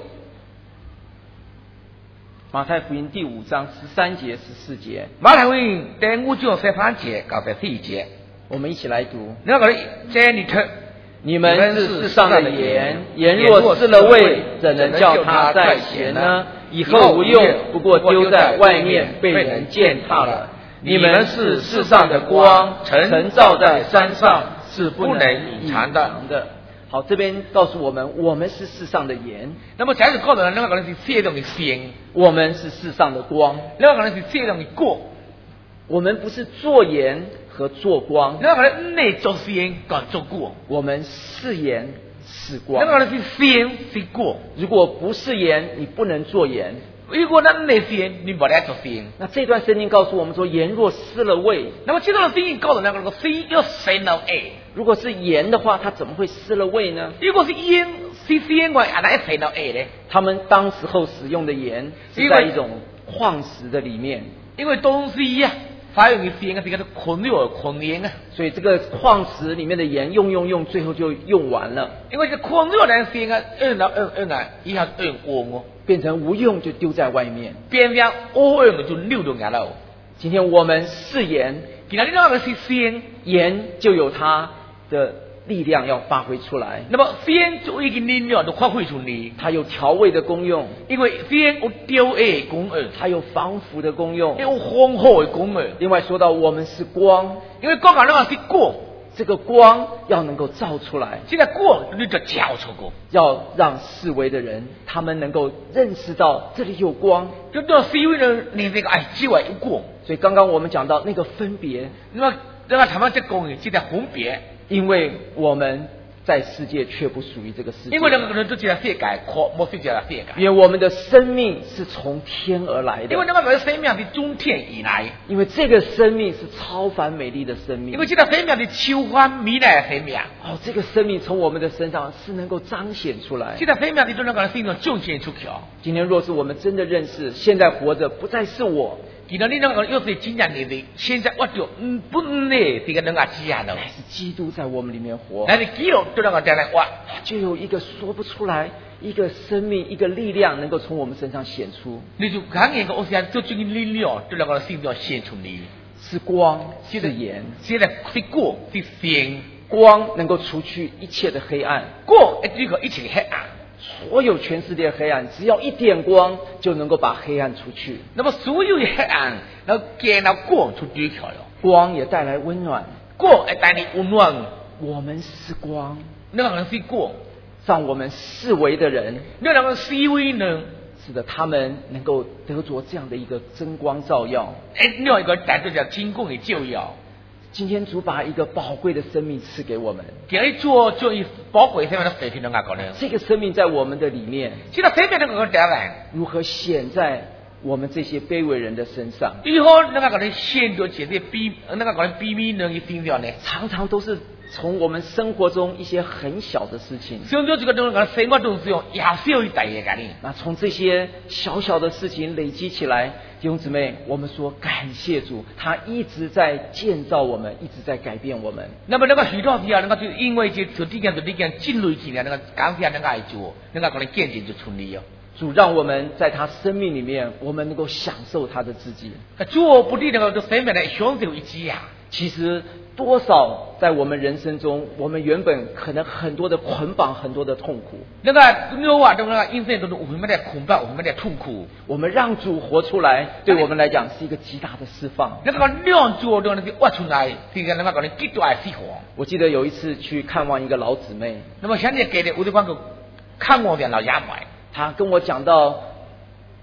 马太福音第5章13节14节。 马太福音第5章13节到14节。 我们一起来读。 那个这里头。 你们是世上的盐，盐若失了味，怎能叫它再咸呢？以后无用，不过丢在外面，被人践踏了。你们是世上的光，晨照在山上，是不能隐藏的。好，这边告诉我们，我们是世上的盐。 那么才是告诉人，那个可能是世上的咸。 我们是世上的光， 那个可能是世上的光。 我们不是做盐和做光， 那个人内做盐跟做光， 我们是盐是光。 那个人是盐是光。 如果不是盐，你不能做盐。 如果那内是盐，你不能做盐。 那这段圣经告诉我们说，盐若失了味。 那么这段圣经告诉那个盐要失了味。 如果是盐的话，它怎么会失了味呢？ 如果是盐是盐话，哪会失了味呢？ 他们当时候使用的盐是在一种矿石的里面， 因为东西呀。发用的盐啊，这个是矿盐啊， 所以这个矿石里面的盐用，最后就用完了。 因为这矿料的盐啊，以后用光哦， 变成无用就丢在外面， 变成无用就溜到外头。 今天我们是盐， 今天那个是盐， 盐就有它的力量要发挥出来。 那么盐就一个力量都发挥出来， 它有调味的功用， 因为盐有调味功用， 它有防腐的功用， 有防腐的功用。 另外说到我们是光， 因为光那个是光， 这个光要能够照出来， 这个光你就照出过， 要让四围的人他们能够认识到这里有光， 就到四围的你这个之外有光。 所以刚刚我们讲到那个分别， 那么他们这讲的这个分别。 因为我们在世界却不属于这个世界， 因为两个人都这个世界，不是这个世界。 因为我们的生命是从天而来的， 因为两个人生命是从天而来。 因为这个生命是超凡美丽的生命， 因为这个生命是超凡美丽的生命。 哦，这个生命从我们的身上是能够彰显出来。 这个生命是从两个人身上彰显出去。 今天若是我们真的认识，现在活着不再是我。 今天你那个要是真正的，现在我就不呢，这个能够这样的， 是基督在我们里面活， 但是基督就那个在那活， 就有一个说不出来，一个生命，一个力量，能够从我们身上显出。 你就看见个，我想做这个力量，就那个身上显出来， 是光，是盐， 现在是光，是盐， 光能够除去一切的黑暗， 光这个一切黑暗。 所有全世界黑暗，只要一点光就能够把黑暗除去。 那么所有的黑暗，然后给那光出去了。 光也带来温暖， 光也带来温暖。 我们是光， 那个人是光， 让我们四围的人， 那两个四围人， 是的，他们能够得着这样的一个真光照耀。 另外一个带着叫金光的照耀。 今天主把一个宝贵的生命赐给我们， 给做一宝贵生命的水平能够讲呢。 这个生命在我们的里面， 这个生命能够带来如何显在我们这些卑微人的身上？ 如何能够讲显在这些那个讲卑微人的身上呢？ 常常都是从我们生活中一些很小的事情， 像这个东西生活中是用也小一代的概念。 那从这些小小的事情累积起来，弟兄姊妹，我们说感谢主，他一直在建造我们，一直在改变我们。 那么那个许多事啊，那个就因为这这件积累起来，那个感谢那个爱做，那个可能渐渐就顺利了。 主让我们在他生命里面，我们能够享受他的自己。 主不离那个生命来享受一起呀。 其实多少在我们人生中，我们原本可能很多的捆绑，很多的痛苦。 那个有啊，那个人生中我们的捆绑，我们的痛苦。 我们让主活出来，对我们来讲是一个极大的释放。 那个让主的那个活出来，这个那个人极大的释放。 我记得有一次去看望一个老姊妹， 那么现在给的我就讲个看望的老爷们， 她跟我讲到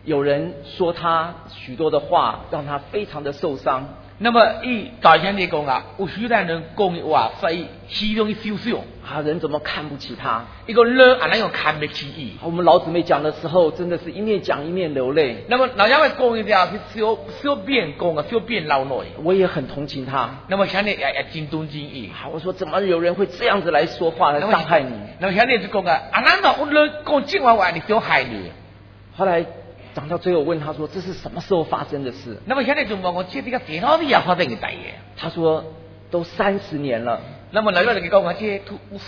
有人说他许多的话，让他非常的受伤。 那么以大兄弟讲啊，有许多人讲的话，非虚荣的修修啊，人怎么看不起他？ 一个人啊，那样看不起伊。 我们老姊妹讲的时候，真的是一面讲一面流泪。 那么老杨们讲一条是小变讲啊，小变老内。 我也很同情他。 那么现在也真动真意。 我说怎么有人会这样子来说话来伤害你？ 那么现在就讲啊，难道我人讲这话你想害你？ 后来讲到最后，问他说：“这是什么时候发生的事？” 那么现在就问我这个电脑里也发生个大嘢。 他说：“都30年了。” 那么老杨就讲我这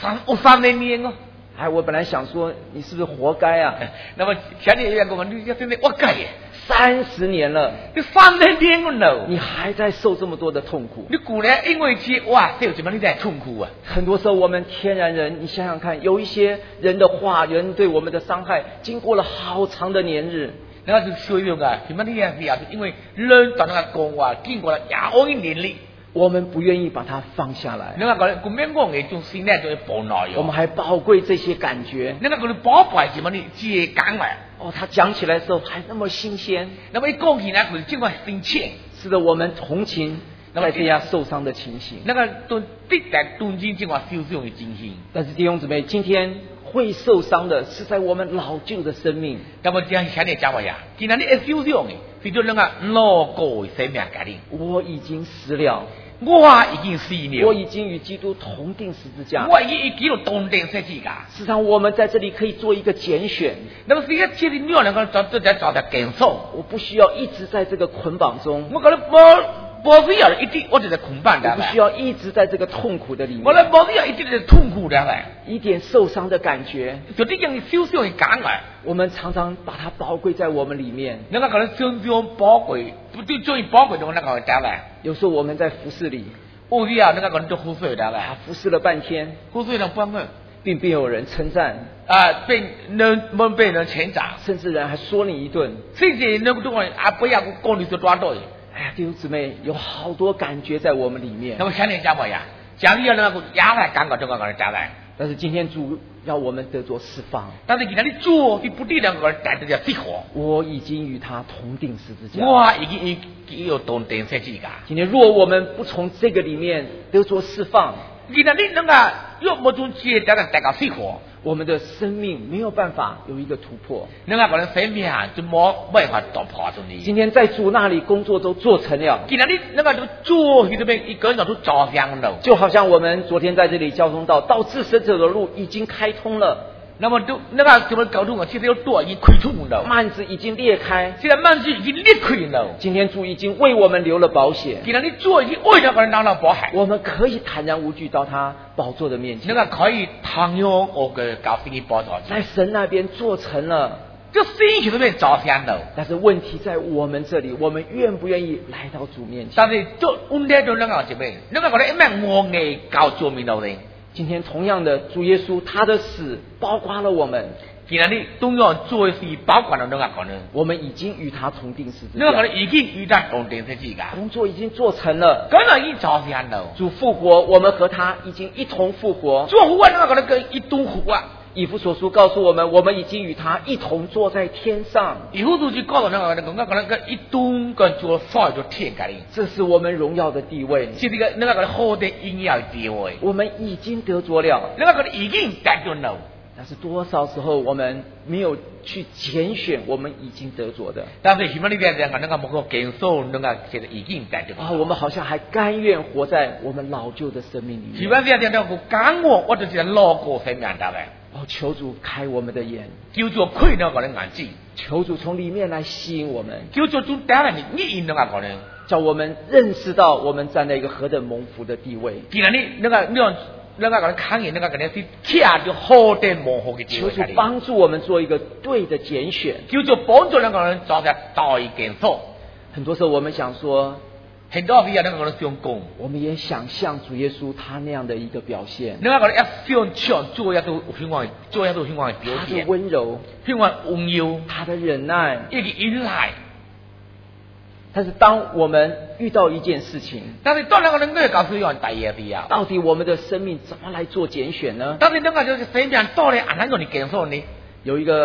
30年哦。 我本来想说你是不是活该啊？ 那么现在有人讲你现在活该耶 ，30年了， 你30年了， 你还在受这么多的痛苦。 你古来因为这哇，这怎么你在痛苦啊？ 很多时候我们天然人，你想想看，有一些人的话，人对我们的伤害，经过了好长的年日， 那就说明啊，什么你也是因为人在那个讲话，经过了20多年里。 我们不愿意把它放下来。 那个讲，古面讲的种心呢，就是宝奈我们还宝贵这些感觉。 那个讲宝贝什么的，接讲来。 他讲起来的时候还那么新鲜。 那么一讲起来，佢尽管新鲜。 是的，我们同情在这样受伤的情形。 那个都的在东京尽管受伤的情形。 但是弟兄姊妹，今天会受伤的是在我们老旧的生命。 那么这样想你讲话呀，既然你一受伤的，是就那个老旧的生命决定。 我已经死了。 我已经死了， 我已经与基督同定十字架。 我已经与基督同定十字架。 事实上，我们在这里可以做一个拣选。 那么，这里你要能够找到感受， 我不需要一直在这个捆绑中。 我可能不需要一直我就在捆绑的， 我不需要一直在这个痛苦的里面。 我不需要一直在痛苦的来， 一点受伤的感觉， 就这样受伤的感觉。 我们常常把它宝贵在我们里面。 那个可能真正宝贵，不对，最宝贵的那个单位。 有时候我们在服侍里， 那个可能就服侍的来， 服侍了半天， 服侍了半个， 并没有人称赞被人称赞， 甚至人还说你一顿， 甚至那个东西不要讲你就抓到。 弟兄姊妹，有好多感觉在我们里面。 那么想你讲么呀？讲你要那个压来感觉这个讲来。 但是今天主要我们得着释放。 但是今天你做你不对那个带着叫释放。 我已经与他同定十字架。 我已经有同定十字架。 今天若我们不从这个里面得着释放， 今天你那个要么从这带个释放， 我们的生命没有办法有一个突破。 那个可能生命就没办法突破的。 今天在主那里工作都做成了。 今天你那个做这边一个人都着香了。 就好像我们昨天在这里交通到至圣者的路已经开通了。 那么都那个怎么交通啊？现在有多已经开通了， 幔子已经裂开， 现在幔子已经裂开了。 今天主已经为我们留了保险， 今天你主已经为那个人拿了保险， 我们可以坦然无惧到他宝座的面前。 那个可以坦然我个高兴的宝座， 在神那边做成了， 就神去那边着香了。 但是问题在我们这里，我们愿不愿意来到主面前？ 但是就问题就那个这边，那个可能一般我爱搞主面头的。 今天同样的，主耶稣他的死包括了我们。 既然你都要做事，包括了那个可能， 我们已经与他同定十字架。 那个可能已经与他同定十字架， 工作已经做成了， 根本已经着香了。 主复活，我们和他已经一同复活。 做复活那个可能跟一同复活。 以弗所书告诉我们，我们已经与他一同坐在天上。 以弗所书告诉那个可能跟一同跟做放在天界里， 这是我们荣耀的地位， 是这个那个可能好的荣耀地位。 我们已经得着了， 那个可能已经得着了。 但是多少时候我们没有去拣选我们已经得着的。 但是希望你别讲那个某个感受，那个现在已经得着了。 我们好像还甘愿活在我们老旧的生命里面。 希望别讲那个甘我，或者是老过生命的呗。 求主开我们的眼， 求主开那个人眼睛， 求主从里面来吸引我们， 求主从带来你引那个人， 叫我们认识到我们站在一个何等蒙福的地位。 既然你那个人看见那个可能是恰就好的蒙福的地位。 求主帮助我们做一个对的拣选， 求主帮助那个人做个对拣选。 很多时候我们想说， 很多时候那个人想讲， 我们也想像主耶稣他那样的一个表现。 那个人一想做一都希望的表现， 他的温柔， 希望温柔， 他的忍耐， 一个忍耐。 但是当我们遇到一件事情， 但是当那个人没有告诉我大爷的呀， 到底我们的生命怎么来做拣选呢？ 但是那个就是生命到底哪样的拣选呢？ 有一个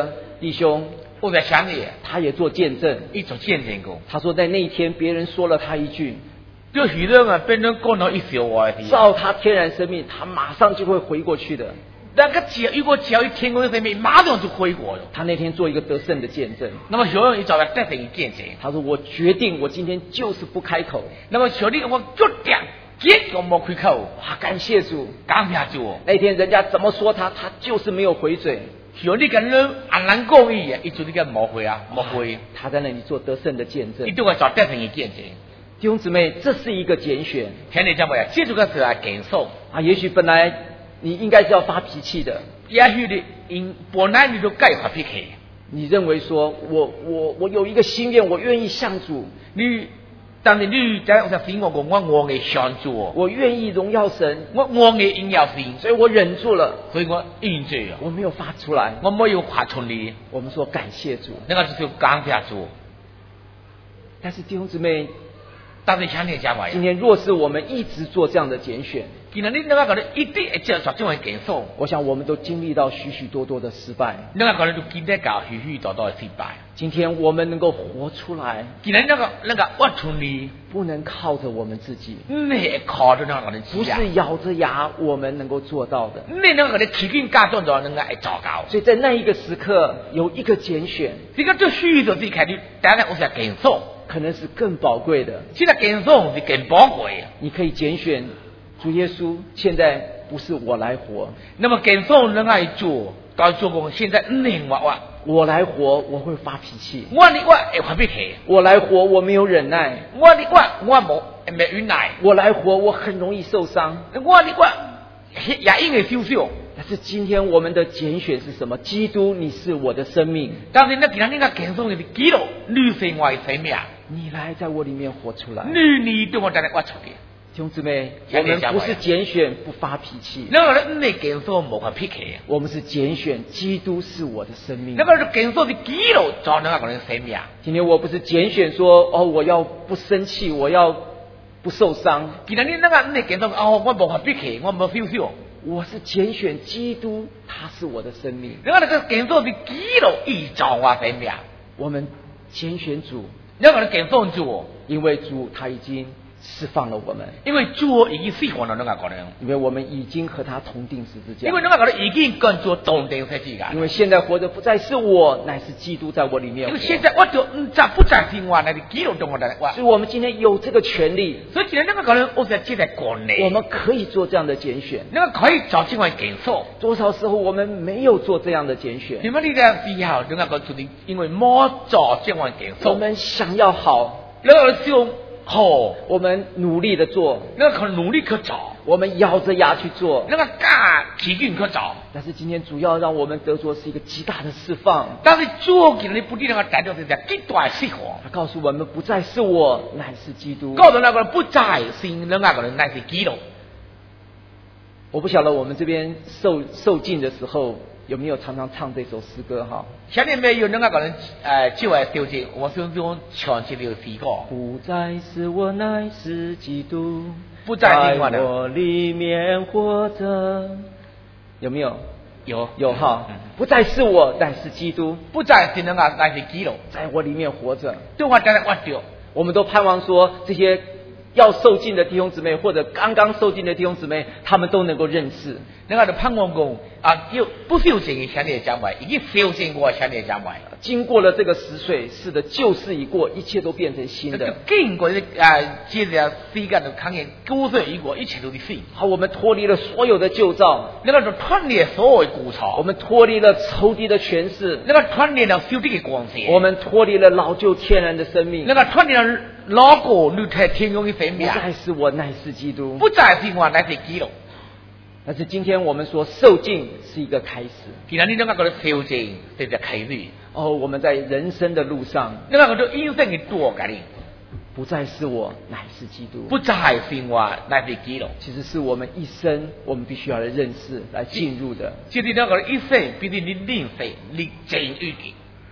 弟兄， 我在想你， 他也做见证， 一做见证过。 他说在那一天别人说了他一句， 就许多人别人讲到一小话的， 照他天然生命，他马上就会回过去的。 那个如果只要一天空的生命，马上就回国了。 他那天做一个得胜的见证。 那么小人一找到得胜的见证， 他说我决定，我今天就是不开口。 那么小弟我决定，结果没开口。 哇，感谢主， 感谢主。 那天人家怎么说他，他就是没有回嘴。 小弟跟人安然讲伊，一做这个没回啊，没回。 他在那里做得胜的见证。 一定会找得胜的见证。 弟兄姊妹，这是一个拣选。 听你讲没有？这个是来感受啊，也许本来你应该是要发脾气的， 也许你本来你就该发脾气。 你认为说我有一个心愿，我愿意向主。 但是你在我心我爱向主， 我愿意荣耀神， 我爱荣耀神， 所以我忍住了， 所以我忍住了， 我没有发出来， 我没有发出来。 我们说感谢主， 那个就是感谢主。 但是弟兄姊妹， 但是像你讲话， 今天若是我们一直做这样的拣选， 今天你那个可能一定要做这样的感受。 我想我们都经历到许许多多的失败， 那个可能就经历到许许多多的失败。 今天我们能够活出来， 今天那个活出来， 不能靠着我们自己， 你靠着那个人， 不是咬着牙我们能够做到的。 你那个起劲加重着，能够来糟糕。 所以在那一个时刻，有一个拣选， 这个就需要自己开始，当然我想感受。 可能是更宝贵的， 现在感受是更宝贵。 你可以拣选主耶稣，现在不是我来活， 那么感受能爱做，到做工现在我来活，我会发脾气， 我会发脾气， 我来活，我没有忍耐， 我没忍耐， 我来活，我很容易受伤， 也应该羞羞。 但是今天我们的拣选是什么？基督，你是我的生命。 但是那其他那个感受的基督，你是我的生命， 你来在我里面活出来。 你对我在那活出来。 弟兄姊妹，我们不是拣选不发脾气， 那个人你感受没发脾气， 我们是拣选基督是我的生命。 那个是感受的基督找那个人生命。 今天我不是拣选说我要不生气，我要不受伤。 今天你那个你感受我没发脾气，我没羞羞。 我是拣选基督，他是我的生命。 那个感受的基督一找我生命。 我们拣选主， 那个感受主， 因为主他已经释放了我们， 因为主已经释放了那个人， 因为我们已经和他同定十字架， 因为那个人已经跟主同定十字架， 因为现在活着不再是我，乃是基督在我里面活。 因为现在我就不再是我，乃是基督在我里面活。 所以我们今天有这个权利， 所以今天那个人我是记在国内， 我们可以做这样的拣选， 那个可以找这样的感受。 多少时候我们没有做这样的拣选， 你们这个时候那个决定，因为没做这样的感受， 我们想要好， 那个就好， 我们努力的做， 那个努力去找， 我们咬着牙去做， 那个起劲去找。 但是今天主要让我们得着是一个极大的释放。 但是主给你不定那个带到是在极大释放。 他告诉我们，不再是我，乃是基督。 告诉那个人不再是那个人，乃是基督。 我不晓得我们这边受尽的时候有没有常常唱这首诗歌哈？ 下面没有那个人就来丢弃，我想用唱这条诗歌。 不再是我，乃是基督， 不再是我， 在我里面活着。有没有？有哈。不再是我，乃是基督， 不再是那个，乃是基督， 在我里面活着。 对我在我丢。我们都盼望说这些要受尽的弟兄姊妹，或者刚刚受尽的弟兄姊妹，他们都能够认识。 那个就盼望讲又不修行的前列讲白，已经修行过前列讲白了。 经过了这个10岁，是的，旧事已过，一切都变成新的。 经过接着时间的考验，9岁已过，一切都是新。 好，我们脱离了所有的旧造， 那个就脱离所有的故操。 我们脱离了仇敌的权势， 那个脱离了仇敌的光线。 我们脱离了老旧天然的生命， 那个脱离了老古绿太天用的生命。 不再是我，乃是基督。 不再是我，乃是基督。 但是今天我们说受尽是一个开始。 既然你那个受尽是一个开始。 我们在人生的路上， 那个就人生的多改变。 不再是我，乃是基督。 不再是我，乃是基督。 其实是我们一生，我们必须要来认识、来进入的。 其实那个一生必须你认识、你进入的。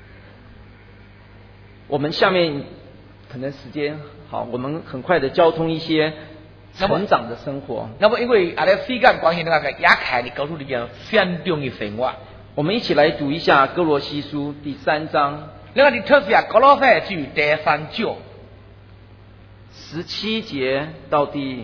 我们下面可能时间好，我们很快的交通一些成长的生活。 那么因为时间关系，那个也看你告诉你讲相当的生活。 我们一起来读一下哥罗西书第3章。 那个你特别哥罗西书第3章 17节到第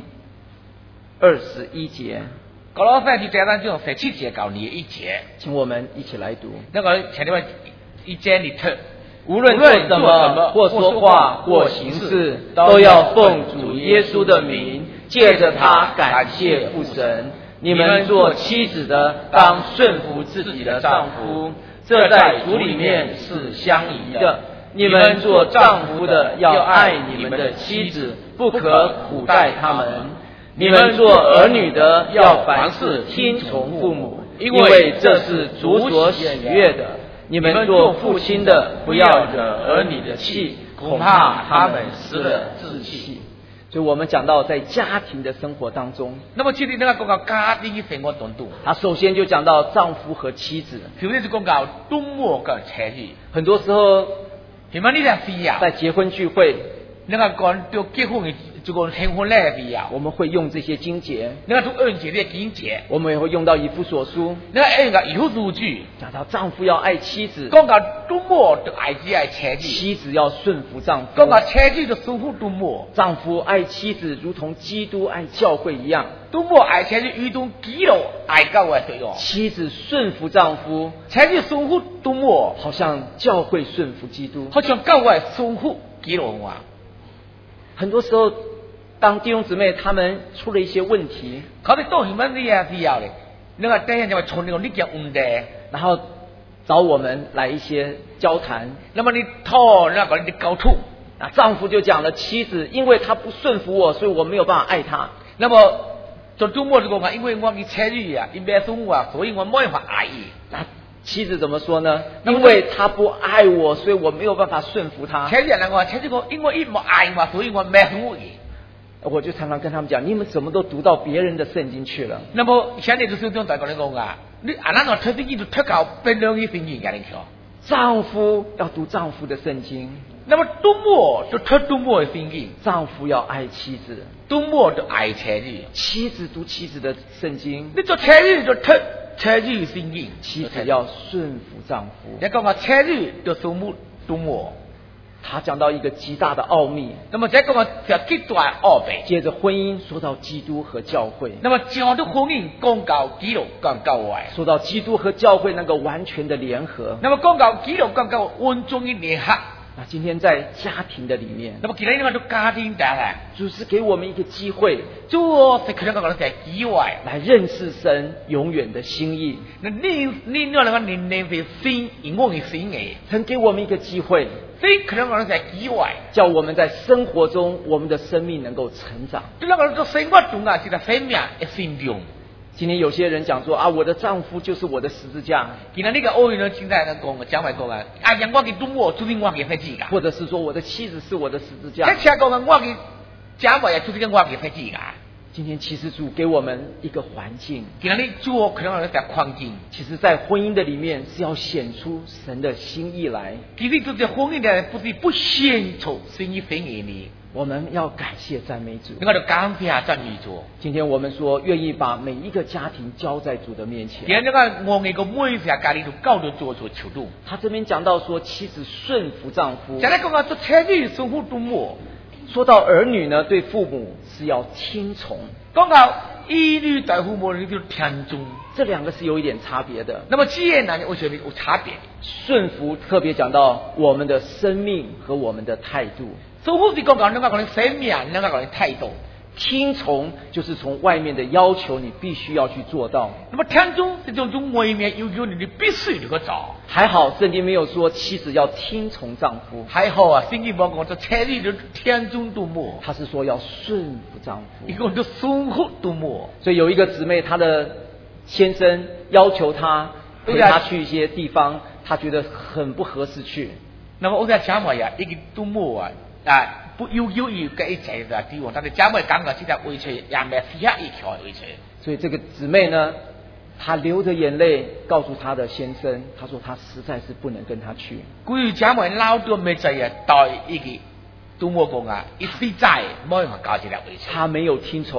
21节。 哥罗西书第3章17节到21节， 请我们一起来读。 那个前面一节你特。 无论做什么，或说话，或行事，都要奉主耶稣的名，借着他感谢父神。你们做妻子的，当顺服自己的丈夫，这在主里面是相宜的。你们做丈夫的，要爱你们的妻子，不可苦待他们。你们做儿女的，要凡事听从父母，因为这是主所喜悦的。你们做父亲的，不要惹儿女的气，恐怕他们失了志气。所以我们讲到在家庭的生活当中， 那么这里那个讲到家庭的生活当中， 他首先就讲到丈夫和妻子， 首先就讲到丈夫跟妻子。 很多时候， 在结婚聚会， 那个讲到结婚的这个订婚礼的时候， 我们会用这些经节， 那个用这些经节， 我们也会用到以弗所书， 那个以弗所书讲到丈夫要爱妻子， 讲到丈夫就爱妻子， 妻子要顺服丈夫， 讲到妻子就顺服丈夫， 丈夫爱妻子如同基督爱教会一样， 丈夫爱妻子如同基督爱教会一样， 妻子顺服丈夫， 妻子顺服丈夫， 好像教会顺服基督， 好像教会顺服基督啊。 很多时候，当弟兄姊妹他们出了一些问题， 佢哋當然乜嘢時候咧，那個第一就話從呢個呢件問題， 然後找我們來一些交談。 那麼你拖那個你溝通， 啊，丈夫就講了，妻子因為他不順服我，所以我沒有辦法愛他。 那麼就周末就講啊，因為我嘅妻子啊，你唔順我啊，所以我冇辦法愛伊。 啊，妻子怎麼說呢？因為他不愛我，所以我沒有辦法順服他。 妻子人話，妻子講，因為伊冇愛我，所以我唔順服伊。 我就常常跟他們講，你們怎麼都讀到別人的聖經去了？ 那麼現在就小張大講你講啊，你啊那個特別就特搞別人嘅聖經嘅你聽。 丈夫要讀丈夫的聖經， 那麼丈夫就特丈夫嘅聖經， 丈夫要愛妻子， 丈夫就愛妻子， 妻子讀妻子的聖經， 你做妻子就特妻子嘅聖經， 妻子要順服丈夫。 你講話妻子就順服丈夫。 他講到一個極大的奧秘， 那麼這個就極大奧秘。 接着婚姻說到基督和教會， 那麼講到婚姻講到基督跟教會， 說到基督和教會那個完全的聯合。 那麼講到基督跟教會完全的聯合。 那今天在家庭的裡面， 那麼今天呢個家庭當然， 主是給我們一個機會， 主是可能講係機會來認識神永遠的心意。 那你那個認識神永遠的心意， 曾給我們一個機會。 所以可能講係機會， 叫我們在生活中，我們的生命能夠成長。 就那個生活中啊，就係生命嘅成長。 今天有些人講說啊，我的丈夫就是我的十字架。 今天呢個奧運呢，現在呢講講埋講啊，啊，讓我嘅丈夫就是我嘅十字架， 或者是說我的妻子是我的十字架。 即係講啊，我嘅丈夫也就是我嘅十字架。 今天其實主給我們一個環境， 今天你主可能係個環境， 其實在婚姻的裡面是要顯出神的心意來。 其實這婚姻的不是不顯出神意心意呢。 我們要感謝讚美主， 我就感謝讚美主。 今天我們說願意把每一個家庭交在主的面前。 今天我哋個每一個家庭都交到主所求助。 他這邊講到說妻子順服丈夫， 現在講啊，做妻子順服丈夫。 說到兒女呢，對父母是要聽從。 講到兒女對父母，你就聽從。 這兩個是有一點差別的。 那麼這呢，為什麼有差別？ 順服特別講到我們的生命和我們的態度。 順服是講到那個生命，那個態度。 聽從就是從外面的要求，你必須要去做到。 那麼聽從是從外面要求你必須要去做。 還好聖經沒有說妻子要聽從丈夫。 還好啊，聖經冇講做妻子就聽從丈夫， 他是說要順服丈夫。 一個就順服丈夫。 所以有一個姊妹，她的先生要求她陪她去一些地方，她覺得很不合適去。 那麼我在講話呀，一個丈夫啊，不要求伊嘅一切嘅地方，但係姊妹講嘅只係為出也未試下一條為出。 所以這個姊妹呢，她流着眼淚告訴她的先生，她說她實在是不能跟他去。 佢姊妹鬧到未濟啊，對一個丈夫講啊，一實在冇辦法搞起來為出。 她沒有聽從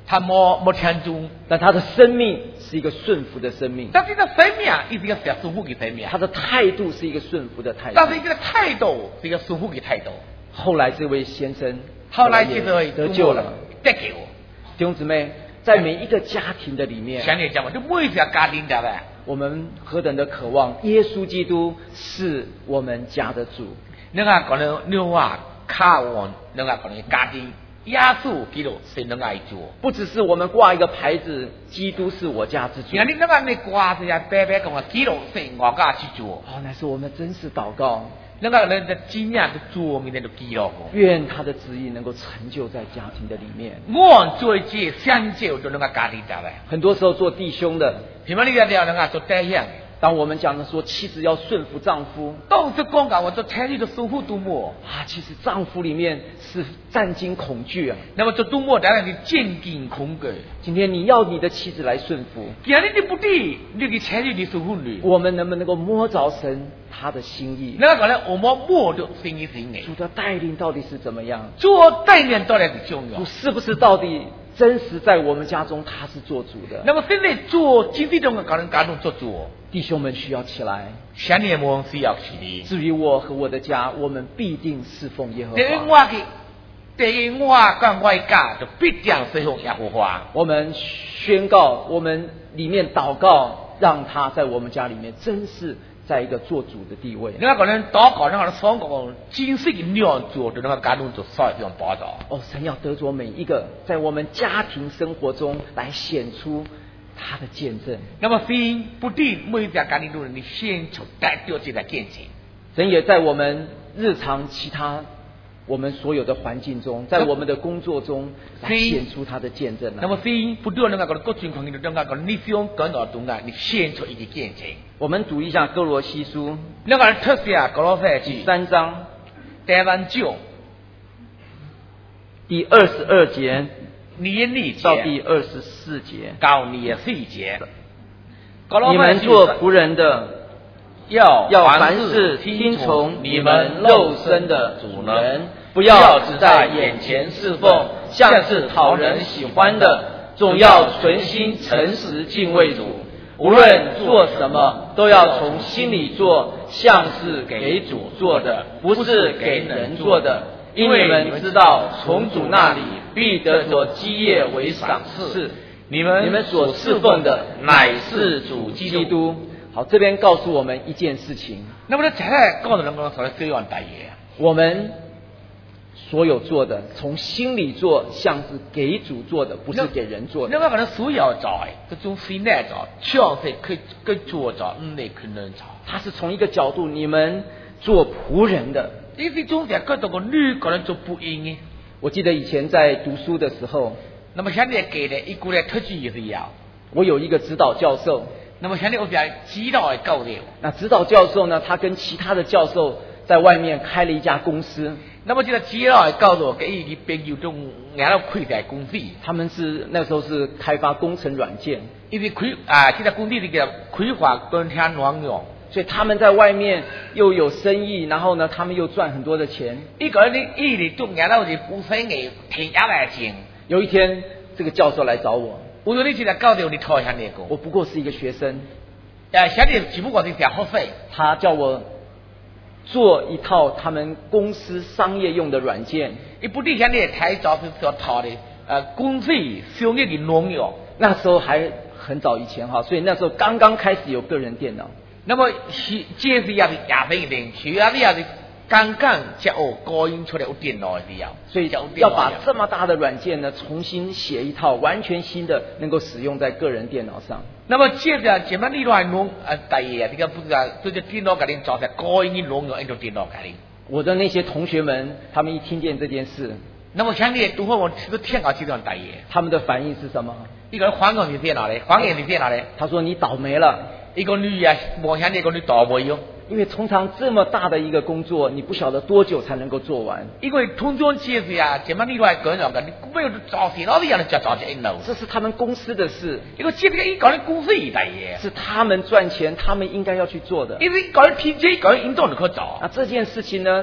他没听从， 但他的生命是一个顺服的生命。 但是这生命一定要顺服的生命。 他的态度是一个顺服的态度。 但是这个态度是一个顺服的态度。 后来这位先生， 后来这位得救了， 得救。 弟兄姊妹，在每一个家庭的里面， 像你讲嘛，就每一个家庭的呗。 我们何等的渴望耶稣基督是我们家的主。 那个可能你话渴望，那个可能家庭。耶稣基督是能爱主， 不只是我们挂一个牌子，基督是我家之主。 你那个你挂这些白白讲啊，基督是我家之主。 哦，那是我们真实祷告。 那个人的经验的主，明天就基督。 愿他的旨意能够成就在家庭的里面。 我做这相就就那个家庭的嘞。 很多时候做弟兄的， 你们那个要那个做对象。 当我们讲的说妻子要顺服丈夫， 都是讲讲我做妻子的守护度母啊，其实丈夫里面是战惊恐惧啊。 那么做度母当然是战惊恐惧。 今天你要你的妻子来顺服， 今天你不对，你给妻子的守护你。 我们能不能够摸着神他的心意？ 那个呢，我们摸着心意。 主的带领到底是怎么样？ 做带领到底是重要。 主是不是到底真实在我们家中他是做主的？ 那么现在做经济中的可能家中做主。 弟兄们需要起来， 想念我们需要起来。 至于我和我的家，我们必定侍奉耶和华。 对于我跟我家就必定侍奉耶和华。 我们宣告，我们里面祷告，让他在我们家里面真是在一个做主的地位。 那个人祷告，那个双个金色的娘做，就那个家中做少一种保障。 哦，神要得着每一个在我们家庭生活中来显出他的见证。 那么神不定每一家家庭中，你显出带掉这个见证。 神也在我们日常其他我们所有的环境中，在我们的工作中来显出他的见证。 那么神不定那个各情况的那个你想跟到中啊，你显出一个见证。 我们读一下哥罗西书， 那个特写哥罗西第3章第3章第22节。到第24节， 到24节， 你们做仆人的要凡事听从你们肉身的主人，不要只在眼前侍奉，像是讨人喜欢的，总要存心诚实敬畏主。无论做什么，都要从心里做，像是给主做的，不是给人做的。因为你们知道，从主那里必得着基业为赏赐。你们所侍奉的乃是主基督。好，这边告诉我们一件事情。 那么呢，现在告诉人们说这样大业， 我们所有做的，从心里做，像是给主做的，不是给人做的。 那么可能所有做的，这种心来做，像是可以做做，没可能做。 他是从一个角度，你们做仆人的。 因为中间各种个女可能做不应的。 我记得以前在读书的时候， 那么现在给的一个来特技也是要。 我有一个指导教授， 那么现在我讲指导的教授。 那指导教授呢，他跟其他的教授在外面开了一家公司。 那么这个指导的教授给一个朋友中拿到开在公司， 他们是那时候是开发工程软件， 因为这个工地这个开发跟天软用。 所以他们在外面又有生意，然后呢，他们又赚很多的钱。 一个人一里中拿到的不分给挺下来钱。 有一天，这个教授来找我， 我说你现在搞掉你掏一下那个。 我不过是一个学生， 现在只不过是想学费。 他叫我做一套他们公司商业用的软件。 你不对，现在太早是要掏的，公司商业的农药。 那时候还很早以前哈，所以那时候刚刚开始有个人电脑。 那么这是也是一定，其他的也是刚刚才高音出来有电脑的要， 所以要把这么大的软件呢，重新写一套完全新的，能够使用在个人电脑上。 那么接着怎么你来弄大爷这个不知道，这就电脑给你找在高音的农药，一种电脑给你。 我的那些同学们，他们一听见这件事， 那么像你都和我吃个天高这种大爷， 他们的反应是什么？ 一个人还给你电脑的，还给你电脑的， 他说你倒霉了。 一个女啊，我想那个女倒霉哟。 因为通常这么大的一个工作，你不晓得多久才能够做完。 因为通常其实啊，怎么你来个人个，你没有找谁老的样的叫找一楼。 这是他们公司的事。 因为这个一个人公司一代耶， 是他们赚钱，他们应该要去做的。 因为一个人拼这一个人引导你可找。 那这件事情呢，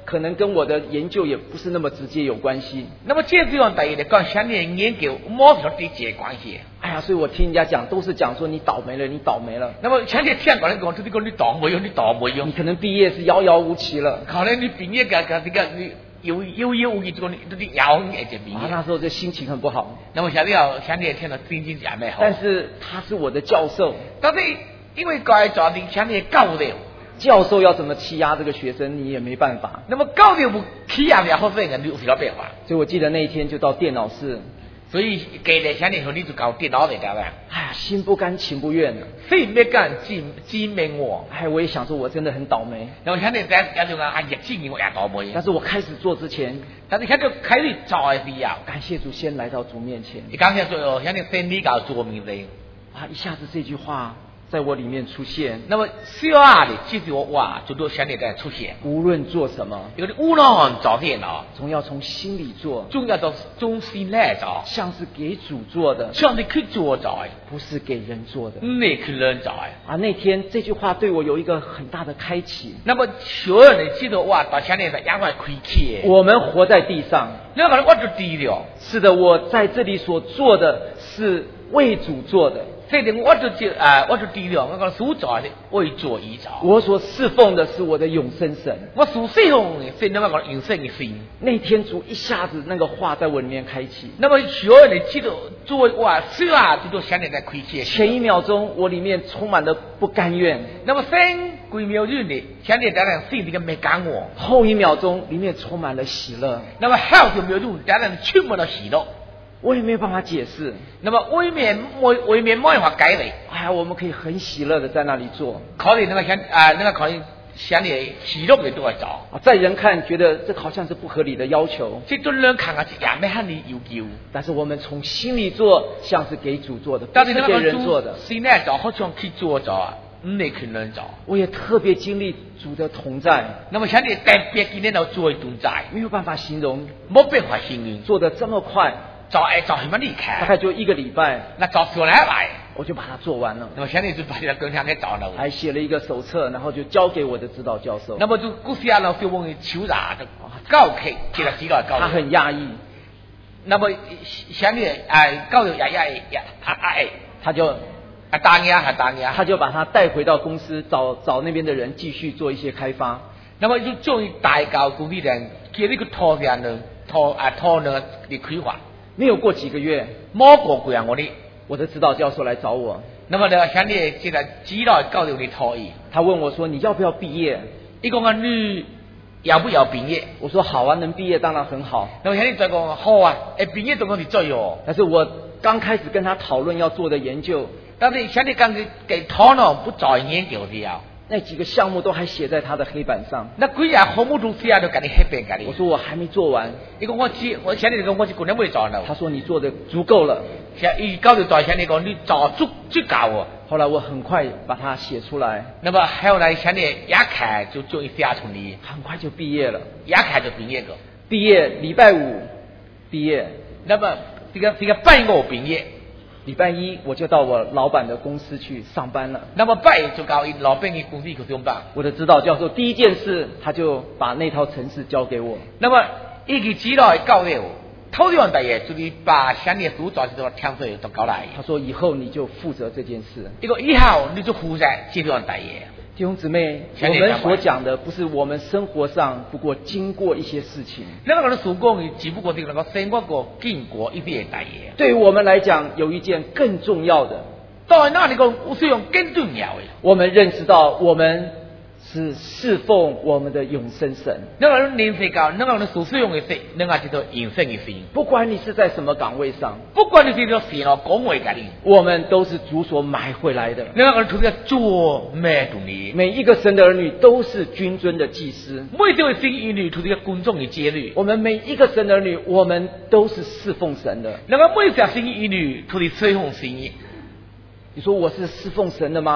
可能跟我的研究也不是那么直接有关系。 那么这样第一来讲，相对研究没什么直接关系。 哎呀，所以我听人家讲，都是讲说你倒霉了，你倒霉了。 那么相对听人讲，就是讲你倒霉哟，你倒霉哟。 你可能毕业是遥遥无期了。 可能你毕业这个你有无期，这个你都是遥远的毕业。 那时候这心情很不好。 那么相对听到心情也蛮好。 但是他是我的教授。 但是因为该家庭相对高的。 教授要怎么欺压这个学生，你也没办法。 那么高的不欺压的学生，你有什么办法？ 所以我记得那一天就到电脑室， 所以给的相对说你就搞电脑的，对吧？ 哎呀，心不甘情不愿的， 非没干记命我。 哎，我也想说，我真的很倒霉。 然后相对在这种啊，也记我也倒霉。 但是我开始做之前， 但是开始做的时候， 感谢主先来到主面前。 你刚才说哦，相对先你搞做明人啊，一下子这句话在我里面出现。 那么小啊的其实哇，就都相对在出现。 无论做什么， 有的无论做电脑， 总要从心里做， 总要从心来做， 像是给主做的， 像是去做的， 不是给人做的。 你去人做的。 啊，那天这句话对我有一个很大的开启。 那么所有人记得哇，到现在是也快亏气。 我们活在地上， 那个我就低了。 是的，我在这里所做的是为主做的。 所以我就低了，我讲所做的为做而做。 我所侍奉的是我的永生神。 我所侍奉的是那个永生的神。 那天主一下子那个话在我里面开启。 那么所有人记得作为哇，是啊，这都现在在亏气。 前一秒钟我里面充满了不甘愿。 那么几秒钟的，现在当然心里面没感我。 后一秒钟里面充满了喜乐。 那么后一秒钟当然充满了喜乐。 我也没有办法解释。 那么外面没办法改的。 哎呀，我们可以很喜乐的在那里做。 考虑那个考虑想你喜乐的都要找。 在人看觉得这好像是不合理的要求。 这对人看也没喊你要求。 但是我们从心里做，像是给主做的， 不是给人做的。 心来找好像去做啊，你去人找。 我也特别经历主的同在。 那么想你特别今天要做同在， 没有办法形容， 没办法形容， 做得这么快。 找什么厉害？ 大概就1个礼拜。 那找出来， 我就把它做完了。 那么现在就把这个东西给找了。 还写了一个手册，然后就交给我的指导教授。 那么就故事啊，老师问求啥的告开，给他几个告。 他很压抑。 那么想你告的他就答应。 他就把他带回到公司，找那边的人继续做一些开发。 那么就终于带到公司人，给那个拖人的开发。 没有过几个月，我的指导教授来找我。 那么呢，现在这个指导教授的讨厌。 他问我说：“你要不要毕业？” 你讲你要不要毕业？ 我说：“好啊，能毕业当然很好。” 那么现在再讲好啊，毕业总共是最哟。 但是我刚开始跟他讨论要做的研究， 但是现在刚给讨论不做研究的呀。 那几个项目都还写在他的黑板上。 那几样项目都写在你黑板上。 我说我还没做完。 你讲我现在我是过年没做呢。 他说你做的足够了。 搞就到现在讲你做足够哦。 后来我很快把它写出来。 那么后来现在一看就终于写出来， 很快就毕业了。 一看就毕业了。 毕业礼拜5毕业。 那么这个拜5毕业。 礼拜1我就到我老板的公司去上班了。 那么拜就到老板的公司去上班。 我的指导教授第一件事，他就把那套程式交给我。 那么一个指导教给我，头样的嘢就是把现在所做的听说都搞来。 他说以后你就负责这件事。 这个以后你就负责这样的嘢。 弟兄姊妹，我们所讲的不是我们生活上不过经过一些事情。 那个所讲的只不过是那个生活过经过一些大嘢。 对于我们来讲，有一件更重要的。 对那里讲，我是用更重要的。 我们认识到我们是侍奉我们的永生神。 那个人认识到，那个人所使用的神，那个叫做永生的神。 不管你是在什么岗位上， 不管你是做什么岗位的， 我们都是主所买回来的。 那个人就是做买的。 每一个神的儿女都是君尊的祭司。 每一位神儿女都是公众的节律。 我们每一个神的儿女，我们都是侍奉神的。 那么每一个神儿女都是侍奉神。 你说我是侍奉神的吗？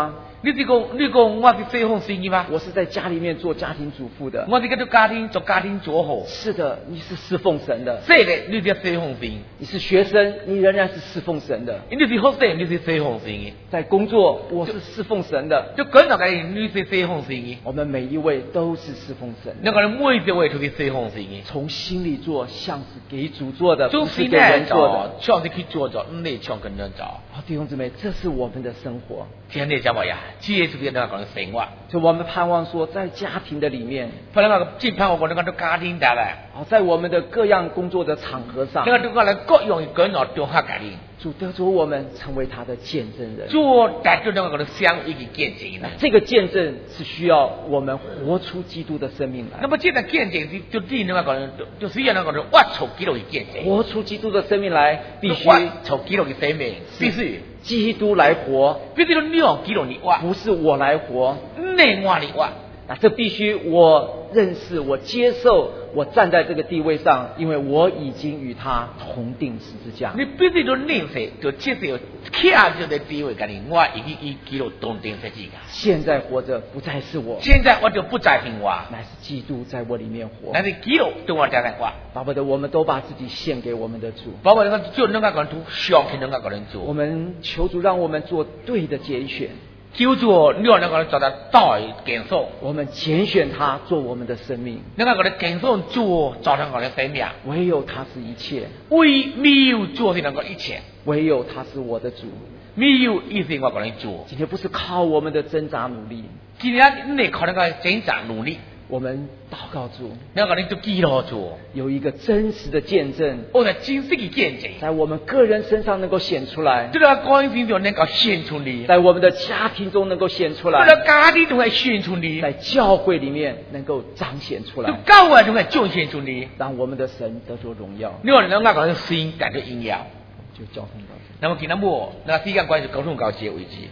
你讲我是西方生意吗？ 我是在家里面做家庭主妇的。 我是做家庭主妇。 是的，你是侍奉神的。 是的，你是西方生。 你是学生，你仍然是侍奉神的。 你是学生，你是西方生。 在工作，我是侍奉神的。 就跟那个你是西方生。 我们每一位都是侍奉神的。 那个人每一位都是西方生。 从心里做，像是给主做的，不是给人人做的。 像是去做，不是像跟人做。 弟兄姊妹，这是我们的生活。 天天讲话呀，这就是那个生活。 就我们盼望说，在家庭的里面， 盼望我那个家庭的嘞。 在我们的各样工作的场合上， 那个各样各样中下家庭。 主得着我们成为他的见证人。 主带着那个相一个见证人。 这个见证是需要我们活出基督的生命来。 那么这个见证就对那个人，就是要那个人活出基督的见证。 活出基督的生命来，必须活出基督的生命，必须基督来活， 必须你用基督来活， 不是我来活， 你我来活。 那这必须我认识，我接受，我站在这个地位上，因为我已经与他同定十字架。 你必须就认识，就接受，卡就在地位跟你，我已经与基督同定十字架。 现在活着不再是我， 现在我就不再是我， 乃是基督在我里面活， 乃是基督对我在活。 巴不得我们都把自己献给我们的主， 巴不得就能够人想去能够人做。 我们求主让我们做对的拣选。 求主，你要能够找到对拣选， 我们拣选他做我们的生命， 能够拣选主造成我的生命。 唯有他是一切， 没有主是能够一切， 唯有他是我的主， 没有一切我可能做。 今天不是靠我们的挣扎努力， 今天你靠那个挣扎努力。 我们祷告主， 那个人就记录住， 有一个真实的见证， 我的真实的见证， 在我们个人身上能够显出来， 这个个人身上能够显出来， 在我们的家庭中能够显出来， 这个家庭中会显出来， 在教会里面能够彰显出来， 教会中会彰显出来， 让我们的神得着荣耀。 你话能那个人心感觉荣耀， 就交通到这。 那么今天那时间关系，沟通到此为止。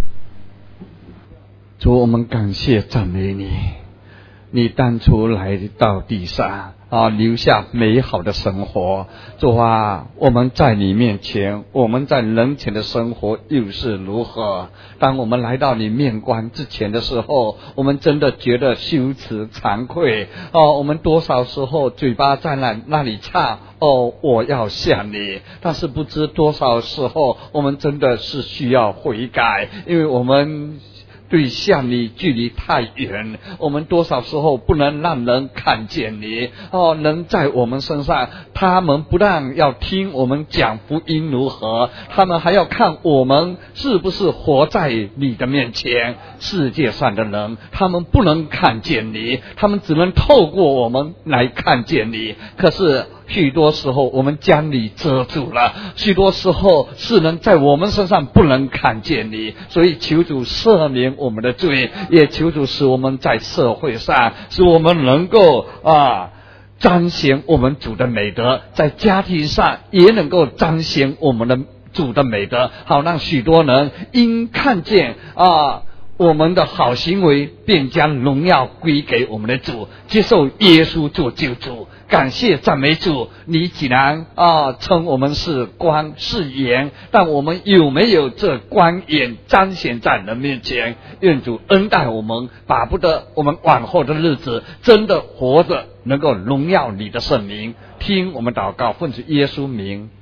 主，我们感谢赞美你。你当初来到地上留下美好的生活。主啊，我们在你面前，我们在人前的生活又是如何？当我们来到你面观之前的时候，我们真的觉得羞耻惭愧我们多少时候嘴巴在那里唱我要像你，但是不知多少时候我们真的是需要悔改，因为我们对向你距离太远，我们多少时候不能让人看见你人在我们身上，他们不但要听我们讲福音如何，他们还要看我们是不是活在你的面前。世界上的人，他们不能看见你，他们只能透过我们来看见你。可是许多时候我们将你遮住了，许多时候是人在我们身上不能看见你，所以求主赦免我们的罪，也求主使我们在社会上，使我们能够彰显我们主的美德，在家庭上也能够彰显我们的主的美德，好让许多人因看见我们的好行为，便将荣耀归给我们的主，接受耶稣做救主。感谢赞美主，你既然称我们是光是盐，但我们有没有这光眼彰显在人面前？愿主恩待我们，巴不得我们往后的日子真的活着能够荣耀你的圣名。听我们祷告，奉主耶稣名。